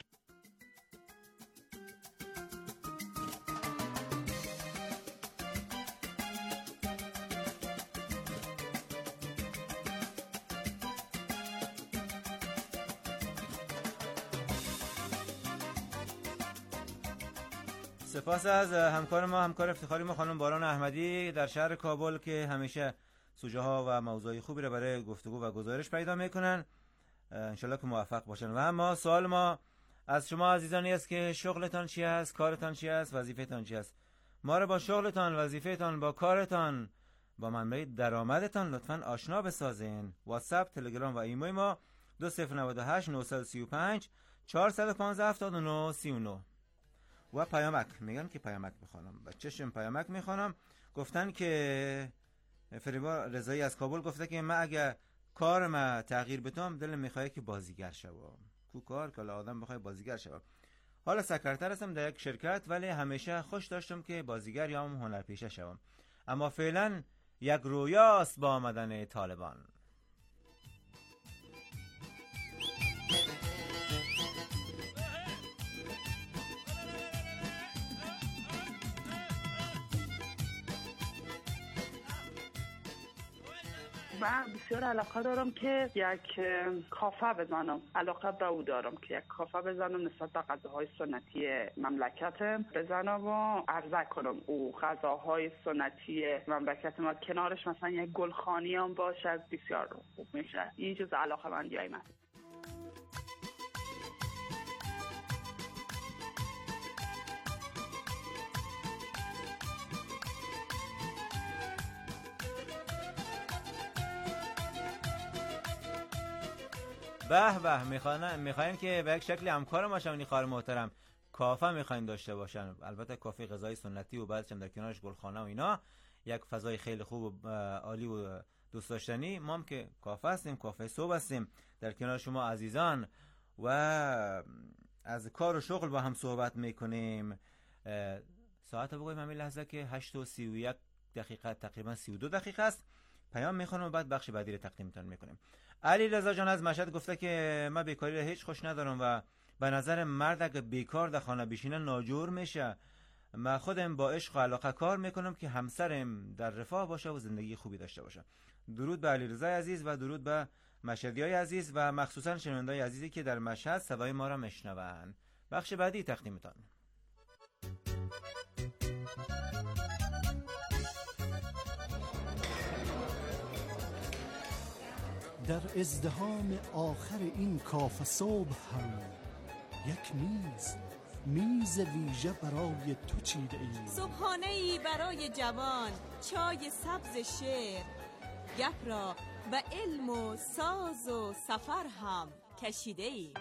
سپاس از همکار ما، همکار افتخاری ما خانم باران احمدی در شهر کابل که همیشه سوژه ها و موضوعی خوبی را برای گفتگو و گزارش پیدا میکنن. انشالله که موفق باشن. و اما سوال ما از شما عزیزانی است که شغلتان چی است، کارتان چی است، وظیفه‌تان چی است. ما را با شغلتان، وظیفه‌تان، با کارتان، با منبع درآمدتان لطفاً آشنا بسازین. واتساپ، تلگرام و ایمیل ما 2098 935 415 79 39. و پیامک، میگن که پیامک میخوانم، بچه‌شم پیامک میخوانم. گفتن که فریبا رضایی از کابل گفته که من اگه کارم تغییر بدم دلم میخواد که بازیگر شوم. کو کار که آدم بخواد بازیگر شوم. حالا سکرتر هستم در یک شرکت، ولی همیشه خوش داشتم که بازیگر یا هم هنرپیشه شوم. اما فعلا یک رویاست با آمدن طالبان.
من بسیار علاقه دارم که یک کافه بزنم، علاقه به او دارم که یک کافه بزنم نسبت به غذاهای سنتی مملکتم، بزنم و عرضه کنم او غذاهای سنتی مملکت ما، کنارش مثلا یک گلخانی هم باشه بسیار خوب میشه. این جز علاقه مندیای من.
به به میخواین که به یک شکل همکار ما شون خواهر محترم کافه میخواین داشته باشن. البته کافه غذای سنتی و بعدش هم در کنارش گلخانه و اینا، یک فضای خیلی خوب و عالی و دوست داشتنی. ما هم که کافه هستیم، کافه صبح هستیم در کنار شما عزیزان و از کار و شغل با هم صحبت میکنیم. ساعت بگویم همین لحظه که 8:31 دقیقه، تقریبا 32 دقیقه است. پیام میخونم و بعد بخش بعدی رو تقدیمتون میکنیم. علی رضا جان از مشهد گفته که من بیکاری را هیچ خوش ندارم و به نظر مرد اگه بیکار در خانه بشینه ناجور میشه. من خودم با عشق و علاقه کار میکنم که همسرم در رفاه باشه و زندگی خوبی داشته باشه. درود به علی رضا عزیز و درود به مشهدیای عزیز و مخصوصا شنوندای عزیزی که در مشهد صدای ما را میشنون. بخش بعدی تقدیمتان.
در ازدحام آخر این کافه صبح هم یک میز ویژه برای تو چیده ایم.
صبحانه‌ای برای جوان، چای سبز شعر، گپ را به علم و ساز و سفر هم کشیده ایم.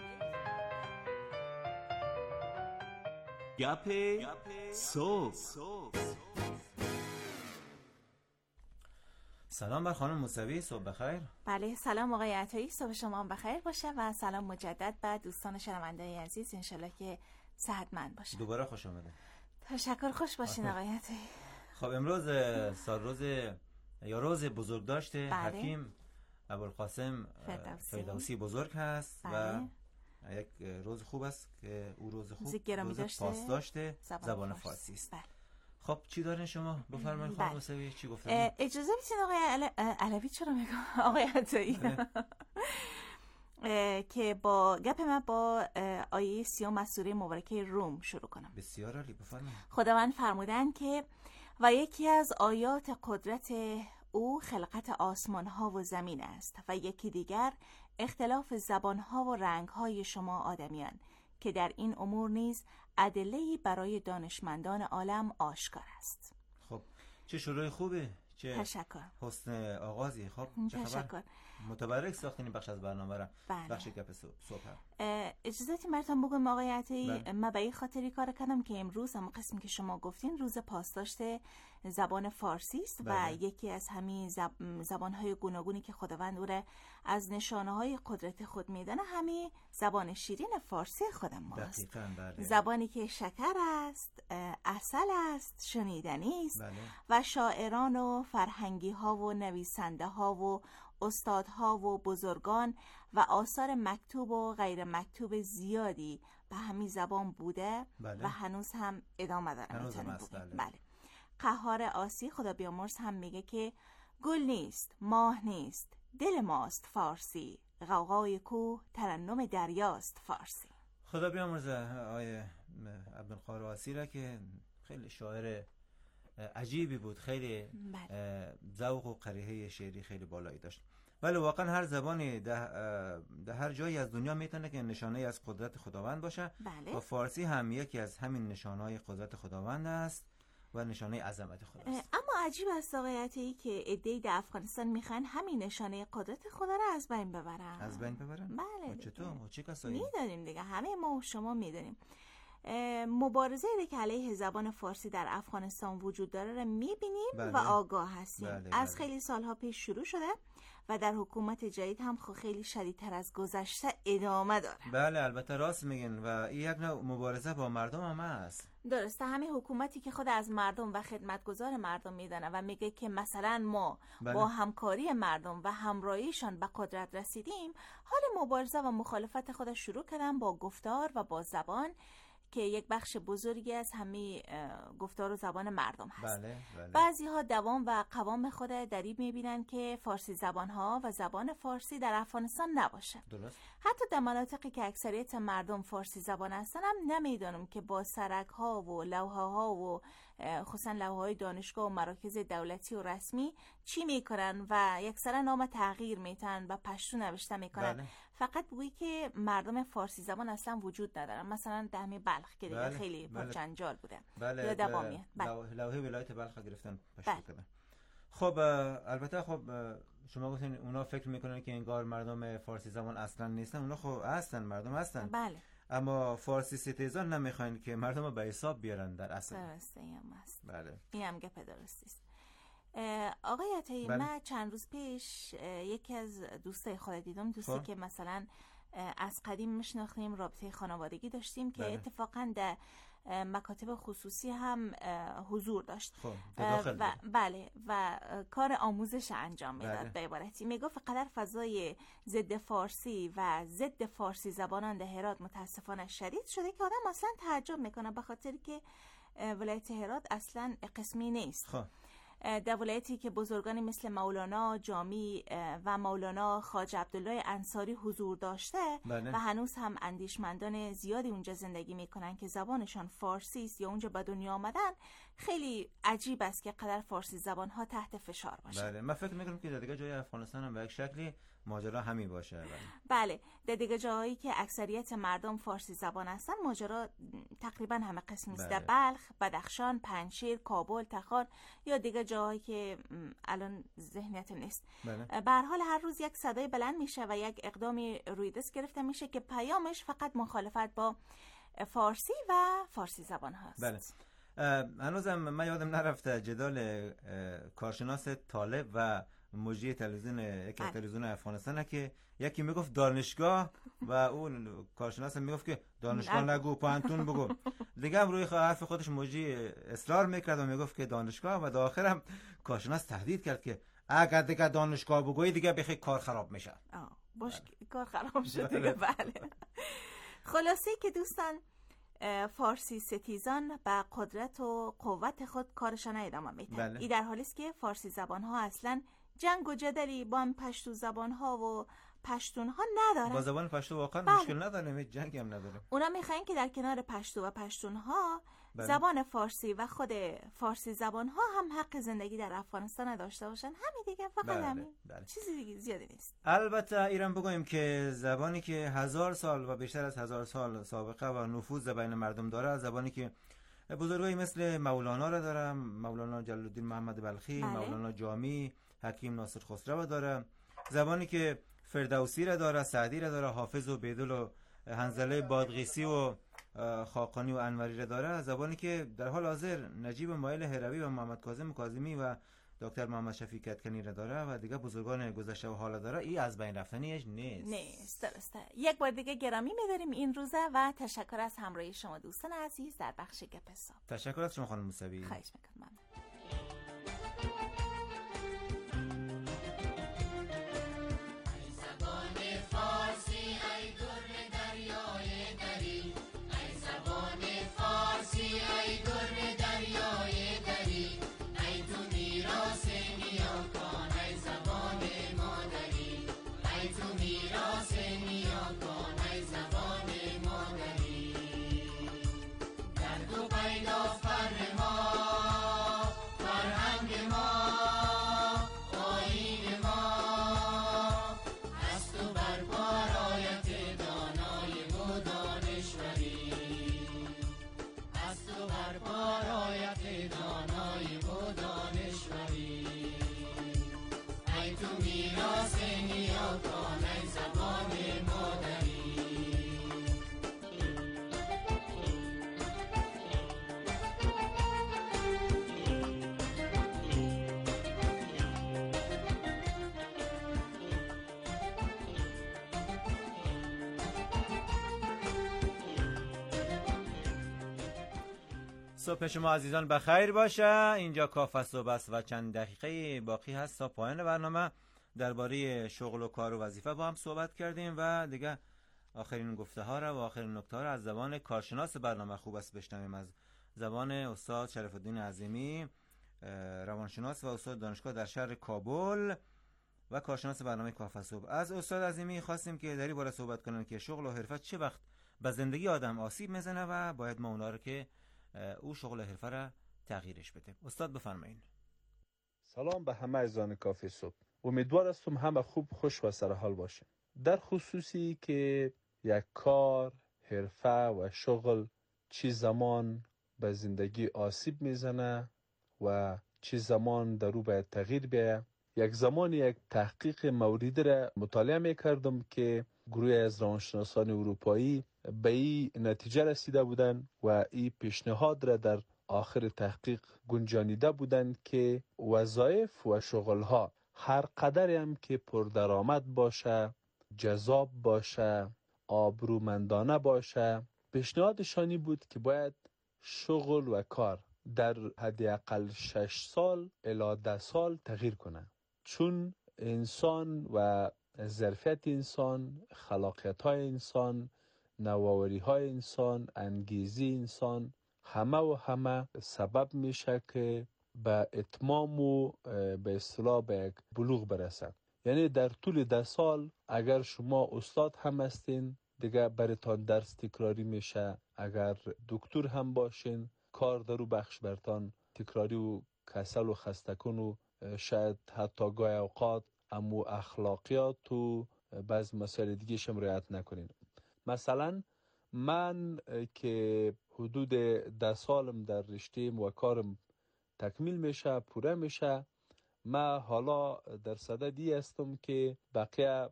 گپ صبح.
سلام بر خانم موسوی، صبح بخیر.
بله سلام آقای عطایی، صبح شما هم بخیر باشه و سلام مجدد به دوستان شنونده عزیز، انشالله که صحتمند باشه.
دوباره خوش آمدید.
تشکر، خوش باشین آقای عطایی.
خب امروز روز بزرگ داشته حکیم ابوالقاسم فردوسی بزرگ هست و یک روز خوب است که او روز پاس داشته زبان فارسی است. خب چی دارین شما؟ بفرمایید خانم موسوی، چی گفتید؟
اجازه بدین آقای علوی، چرا میگم آقای عطایی، که با گپ من با آیه 30 از سوره مبارکه روم شروع کنم.
بسیار عالی، بفرمایید. خداوند
فرمودن که و یکی از آیات قدرت او خلقت آسمان ها و زمین است و یکی دیگر اختلاف زبان ها و رنگ های شما آدمیان که در این امور نیز ادله‌ای برای دانشمندان عالم آشکار است.
خب چه شروع خوبه، چه
تشکر،
حسن آغازی. خب چه خبر؟ متبرک ساختین این بخش از برنامه را. بخش گپ صبح.
اجازه‌تی مرتون بگم آقای عطایی، من به این خاطری کار کردم که امروز هم قسمی که شما گفتین روز پاسداشت زبان فارسی است و یکی از همین زبان‌های گوناگونی که خداوند او را از نشانه‌های قدرت خود میدانه همین زبان شیرین فارسی خودم ماست. زبانی که شکر است، عسل است، شنیدنی است و شاعران و فرهنگی ها و نویسنده ها و استادها و بزرگان و آثار مکتوب و غیر مکتوب زیادی به همین زبان بوده و هنوز هم ادامه داره. بله. قهار آسی خدا بیامرز هم میگه که گل نیست، ماه نیست، دل ماست فارسی، غوغای کوه ترنم دریاست فارسی.
خدا بیامرز آیه عبدالقاهر آسی را که خیلی شاعر عجیبی بود، خیلی ذوق و قریحه شعری خیلی بالایی داشت. ولی واقعا هر زبانی در هر جایی از دنیا میتونه که نشانه از قدرت خداوند باشه. و فارسی هم یکی از همین نشانه‌های قدرت خداوند است و نشانه عظمت خداست.
اما عجیب است آقای عطایی که عده‌ای در افغانستان میخوان همین نشانه قدرت خدا را از بین ببرن.
از بین ببرن؟
بله.
چطور؟ چه کسایی؟
میدونیم دیگه، همه ما و شما میدونیم. مبارزه که علیه زبان فارسی در افغانستان وجود داره رو میبینیم و آگاه هستیم. از خیلی سالها پیش شروع شده و در حکومت جدید هم خیلی شدیدتر از گذشته ادامه داره.
بله البته راست میگن و این یک نوع مبارزه با مردم هم هست.
درسته، همه حکومتی که خود از مردم و خدمتگزار مردم میدانه و میگه که مثلا ما با همکاری مردم و همراهیشان به قدرت رسیدیم، حال مبارزه و مخالفت خود شروع کردن با گفتار و با زبان که یک بخش بزرگی از همه گفتار و زبان مردم هست. بعضی ها دوام و قوام خود در این میبینن که فارسی زبان ها و زبان فارسی در افغانستان نباشه.
درست.
حتی در مناطقی که اکثریت مردم فارسی زبان هستن هم نمیدونم که با سرک ها و لوحه ها و خصوصا لوحه های دانشگاه و مراکز دولتی و رسمی چی میکنن و یکسره نام تغییر میتن و پشتو نوشته میکنن. فقط بگویی که مردم فارسی زبان اصلا وجود ندارن، مثلا در همین بلخ که دیگه خیلی پرجنجال بوده.
لوحه ولایت بلخ گرفتن پشتو کردن. خب البته خب شما گفتین اونا فکر میکنن که انگار مردم فارسی زبان اصلا نیستن. اونا خب هستن، مردم هستن.
بله.
اما فارسی ستیزان نمیخواین که مردم رو به حساب بیارن در اصل.
درسته، این هم هست.
بله.
این هم گپ درستی است. آقای عطایی،
بله.
من چند روز پیش یکی از دوستای خود دیدم، دوستی که مثلا از قدیم میشناختیم، رابطه خانوادگی داشتیم که اتفاقا در مکاتب خصوصی هم حضور داشت و بله و کار آموزش انجام میداد. به عبارتی میگفت قدر فضای ضد فارسی و ضد فارسی زبانان در هرات متاسفانه شدید شده که آدم اصلا تعجب میکنه، به خاطر که ولایت هرات اصلا قسمی نیست. در ولایتی که بزرگانی مثل مولانا جامی و مولانا خواجه عبدالله انصاری حضور داشته و هنوز هم اندیشمندان زیادی اونجا زندگی میکنن که زبانشان فارسی است یا اونجا به دنیا آمدن، خیلی عجیب است که قدر فارسی زبان ها تحت فشار باشه.
بله، من فکر میکنم که در دیگه جای افغانستان هم به یک شکلی ماجرا همین باشه.
بله، در دیگه جاهایی که اکثریت مردم فارسی زبان هستن ماجرا تقریبا همه قسمی است. در بلخ، بدخشان، پنجشیر، کابل، تخار یا دیگه جاهایی که الان ذهنیت نیست. به هر حال هر روز یک صدای بلند میشه و یک اقدامی روی دست گرفته میشه که پیامش فقط مخالفت با فارسی و فارسی زبان هاست.
بله. هنوزم من یادم نرفته جدال کارشناس طالب و مجری تلویزیون تلویزیون افغانستان که یکی میگفت دانشگاه و اون کارشناس میگفت که دانشگاه نگو، پانتون بگو. دیگه هم روی حرف خودش مجری اصرار میکرد و میگفت که دانشگاه، و در آخر هم کارشناس تهدید کرد که اگر دیگه دانشگاه بگویی دیگه بخی کار خراب میشه.
باش کار خراب شد دیگه. بله. خلاصه که دوستان، فارسی ستیزان با قدرت و قوت خود کارشان ادامه میدن. این در حالی است که فارسی زبان ها اصلا جنگ و جدلی با پشتو زبان ها و پشتون ها ندارن.
با زبان پشتو واقعا مشکل نداره، جنگ هم نداره.
اونا میخواین که در کنار پشتو و پشتون ها زبان فارسی و خود فارسی زبان ها هم حق زندگی در افغانستان داشته باشن. همین دیگه، فقط همین. چیزی دیگه زیادی نیست.
البته ایران بگویم که زبانی که 1000 سال و بیشتر از 1000 سال سابقه و نفوذ بین مردم داره، زبانی که بزرگایی مثل مولانا را داره، مولانا جلال الدین محمد بلخی، مولانا جامی، حکیم ناصر خسرو داره، زبانی که فردوسی را داره، سعدی را داره، حافظ و بیدل و حنظله بادغیسی و خاقانی و انوری را داره، زبانی که در حال حاضر نجیب مایل هروی و محمد کاظم کاظمی و دکتر محمد شفیع کدکنی را داره و دیگه بزرگان گذشته و حالا داره. این از بین رفتنیش
نیست. درسته. یک بار دیگه گرامی می‌داریم این روزه و تشکر از همراهی شما دوستان عزیز در بخش گپ حساب.
تشکر از شما خانم موسوی.
خواهش می‌کنم.
صبح شما عزیزان بخیر باشه. اینجا کافه صبح است و چند دقیقه باقی هست تا پایان برنامه. درباره شغل و کار و وظیفه با هم صحبت کردیم و دیگه آخرین گفته ها را و آخرین نکته ها را از زبان کارشناس برنامه خوب است بشنویم، از زبان استاد شرف الدین عظیمی، روانشناس و استاد دانشگاه در شهر کابل و کارشناس برنامه کافه صبح. از استاد عظیمی خواستیم که در این باره صحبت کنن که شغل و حرفت چه وقت به زندگی آدم آسیب میزنه و باید ما اونا رو که او شغل و حرفه را تغییرش بده. استاد بفرمایید.
سلام به همه عزیزان کافه صبح. امیدوار هستم همه خوب، خوش و سر حال باشین. در خصوصی که یک کار، حرفه و شغل چی زمان به زندگی آسیب میزنه و
چه زمان در او باید تغییر بیاید. یک زمان یک تحقیق موردی را مطالعه میکردم که گروه از روانشناسان اروپایی به این نتیجه رسیده بودند و این پیشنهاد را در آخر تحقیق گنجانیده بودند که وظایف و شغلها هر قدر هم که پردرآمد باشه، جذاب باشه، آبرومندانه باشه، پیشنهادشانی بود که باید شغل و کار در حداقل 6 سال الی 10 سال تغییر کنه، چون انسان و ظرفیت انسان، خلاقیت های انسان، نوآوری های انسان، انگیزی انسان همه سبب میشه که به اتمام و به اصطلاح به یک بلوغ برسه. یعنی در طول 10 سال اگر شما استاد هم هستین دیگه برتان درس تکراری میشه، اگر دکتر هم باشین کار درو بخش برتان تکراری و کسل و خستکن و شاید حتی گاهی اوقات امو اخلاقیات و بعض مسائل دیگه شم رعایت نکنین. مثلا من که حدود 10 سالم در رشته و کارم تکمیل میشه، پوره میشه، من حالا در صددی هستم که بقیه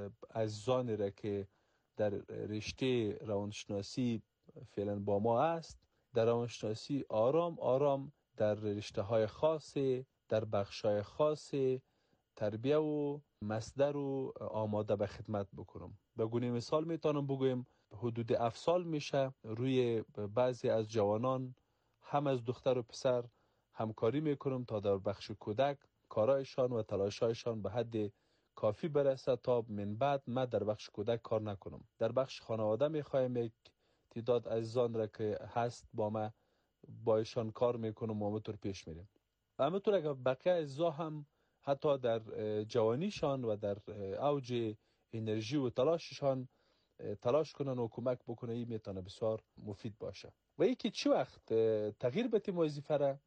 عزیزانی را که در رشته روانشناسی فعلا با ما است، در روانشناسی آرام در رشته های خاصی، در بخش های خاصی تربیه و مصدر و آماده به خدمت بکنم. به گونه مثال میتونم بگویم حدود 7 سال میشه روی بعضی از جوانان هم از دختر و پسر همکاری میکنم تا در بخش کودک کارایشان و تلاشایشان به حد کافی برسه تا من بعد من در بخش کودک کار نکنم. در بخش خانواده میخوایم یک تعداد عزیزان را که هست با ما با ایشان کار میکنم و همونطور پیش میریم. همونطور اگر بقیه عزیزا هم حتی در جوانیشان و در اوج انرژی و تلاششان تلاش کنن و کمک بکنه، این میتونه بسیار مفید باشه. و یکی چی وقت تغییر بدیم وظیفه را؟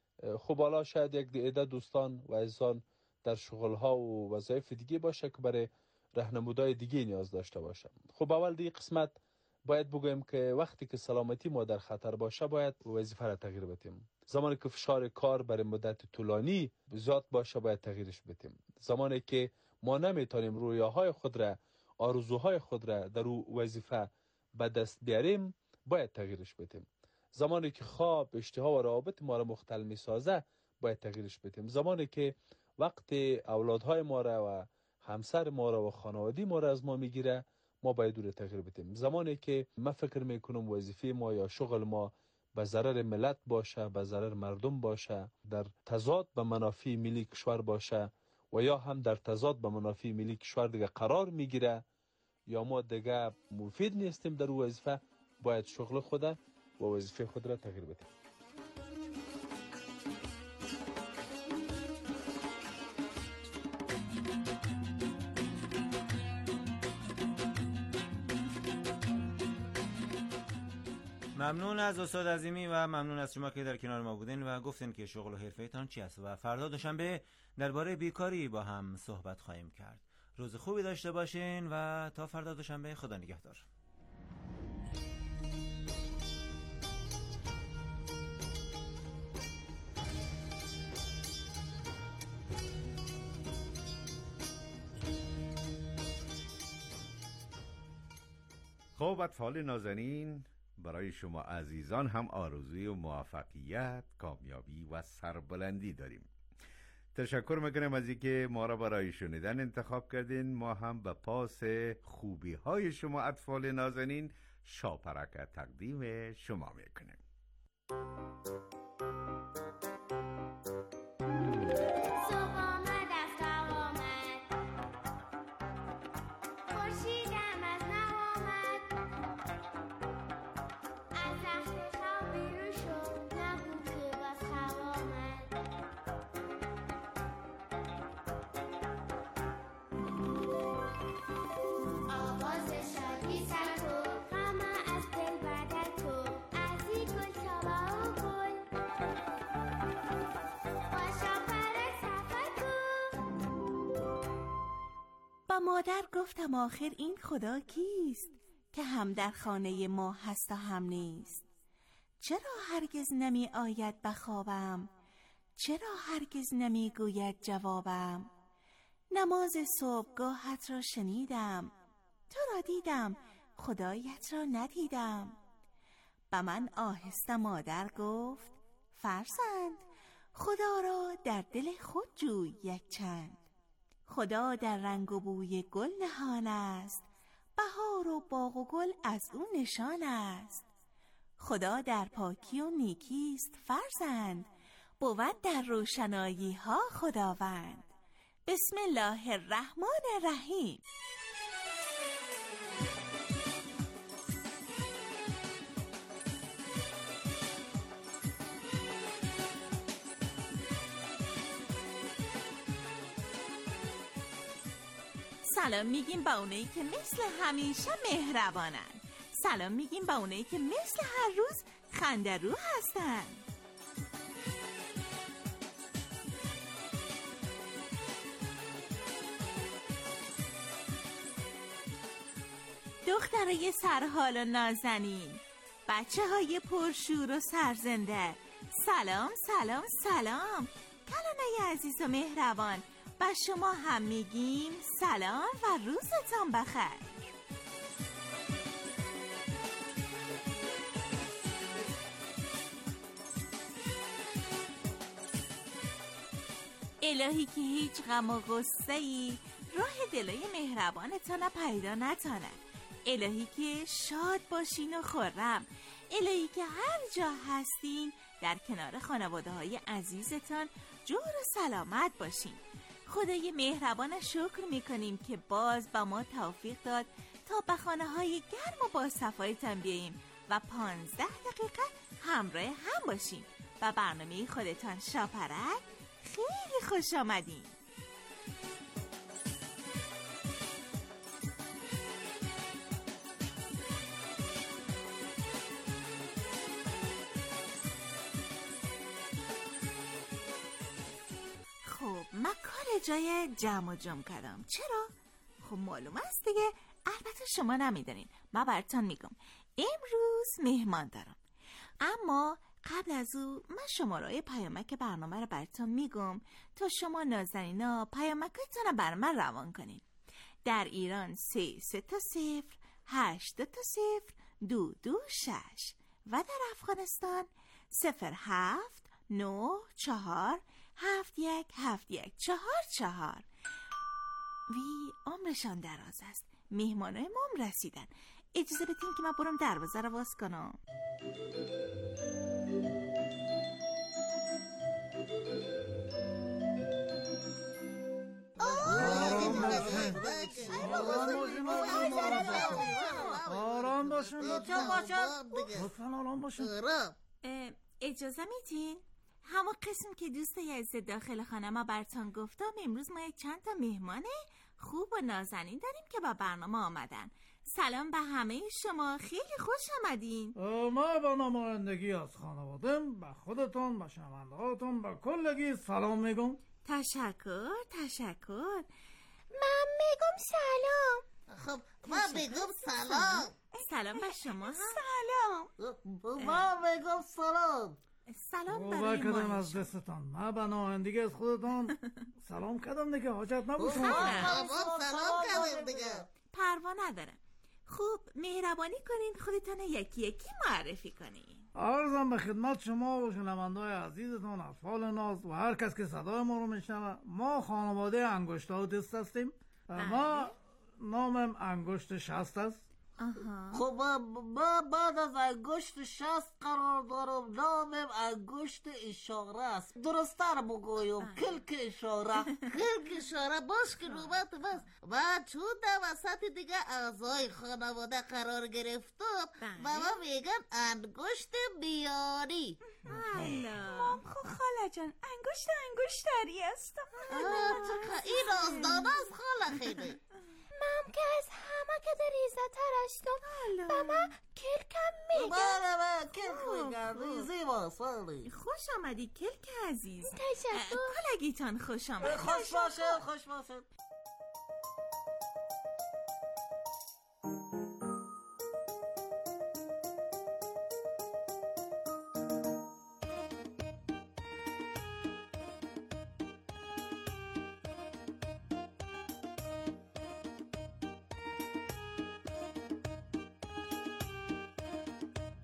خب حالا شاید یک عده دوستان و عزیزان در شغلها و وظایف دیگه باشه که برای راهنمودای دیگه نیاز داشته باشه. خب اول دیگه قسمت باید بگویم که وقتی که سلامتی ما در خطر باشه باید وظیفه را تغییر بدیم. زمانی که فشار کار برای مدت طولانی زیاد باشه باید تغییرش بدیم. زمانی که ما نمیتونیم رویاهای خود را، آرزوهای خود را در وظیفه به دست بیاریم باید تغییرش بدیم. زمانی که خواب، اشتها و روابط ما را مختل میسازه باید تغییرش بدیم. زمانی که وقت اولادهای ما را و همسر ما را و خانوادی ما را از ما میگیره ما باید او را تغییر بدیم. زمانی که من فکر میکنم وظیفه ما یا شغل ما به ضرر ملت باشه، به ضرر مردم باشه، در تضاد به منافع ملی کشور باشه و یا هم در تضاد به منافع ملی کشور دیگه قرار میگیره یا ما دیگه مفید نیستیم در وظیفه، باید شغل خود و وظیفه خود را تغییر بدیم.
ممنون از استاد عظیمی و ممنون از شما که در کنار ما بودین و گفتین که شغل و حرفه‌تان چی است و فردا دوشنبه درباره بیکاری با هم صحبت خواهیم کرد. روز خوبی داشته باشین و تا فردا دوشنبه، خدا نگهدار.
خب اطفال نازنین، برای شما عزیزان هم آرزوی و موفقیت، کامیابی و سربلندی داریم. تشکر میکنم از اینکه ما را برای شنیدن انتخاب کردین. ما هم به پاس خوبی های شما اطفال نازنین شاپرک تقدیم شما میکنیم.
مادر گفتم آخر این خدا کیست که هم در خانه ما هست و هم نیست؟ چرا هرگز نمی آید بخوابم؟ چرا هرگز نمیگوید جوابم؟ نماز صبحگاهت را شنیدم، تو را دیدم خدایت را ندیدم. به من آهسته مادر گفت فرزند، خدا را در دل خود جوی یک چند. خدا در رنگ و بوی گل نهان است، بهار و باغ و گل از او نشان است. خدا در پاکی و نیکی است فرزند، بود در روشنایی ها خداوند. بسم الله الرحمن الرحیم. سلام میگیم با اونایی که مثل همیشه مهربانن. سلام میگیم با اونایی که مثل هر روز خنده‌رو هستن. دخترای سرحال و نازنین، بچه های پرشور و سرزنده، سلام سلام سلام. کلانای عزیز و مهربان، با شما هم میگیم سلام و روزتان بخیر. الهی که هیچ غم و غصه‌ای راه دلای مهربانتان پیدا نتانه. الهی که شاد باشین و خرم. الهی که هر جا هستین در کنار خانواده های عزیزتان جور و سلامت باشین. خدای مهربان شکر میکنیم که باز با ما توفیق داد تا به خانه های گرم و با صفایتان بیاییم و 15 دقیقه همراه هم باشیم. و برنامه خودتان شاپرک خیلی خوش آمدین. من کار جای جمع و جمع کردم. چرا؟ خب معلوم است دیگه. البته شما نمیدونین، من براتون میگم. امروز مهمان دارم، اما قبل از او من شماره پیامک برنامه رو براتون میگم تا شما نازنینا پیامکتون رو بر من روان کنین. در ایران 330 820 226 و در افغانستان 0794 717144. وی عمرشان دراز است. مهمانای ما هم رسیدن. اجازه بدین که من برم دروازه رو باز کنم.
آرام باشون
اجازه میدین؟ همون قسم که دوستای عزیز داخل خانه ما براتون گفتم، امروز ما یک چند تا مهمان خوب و نازنین داریم که با برنامه آمدن. سلام به همه شما، خیلی خوش آمدین.
ما با نمایندگی از خانوادم به خودتون، به شنوندهاتون، به کلگی سلام میگم.
تشکر.
من میگم سلام.
خب من میگم سلام.
سلام به شما هم.
سلام. من میگم سلام.
سلام برای ما.
کدام از دستتان. من به نمایندگی از خودتان سلام کردم دیگه، حاجت نبود.
سلام کردم دیگه.
پروا نداره. خوب مهربانی کنین خودتان یکی یکی معرفی کنین.
عرضم به خدمت شما و شنونده‌های عزیزتان، اطفال ناز و هر کس که صدای ما رو میشنوه، ما خانواده انگشت آتیست هستیم. ما نامم انگشت 60 است.
خب من بعد از انگشت 60 قرار دارم، نامم انگشت اشاره است. درست‌تر بگویم کلک اشاره. کلک اشاره باش که نوبت بس. من چون در وسط دیگه اعضای خانواده قرار گرفتم و من میگن انگشت میانی.
مام خب خاله جان انگشتری هستم.
این آزدانه است خاله خیلی.
مام که از همه که در ریزتر هستم و من کلکم میگم.
بله کلک میگم. ریزی باست.
خوش آمدی کلک عزیز.
تشکر.
کلگیتان خوش آمد.
خوش باشه.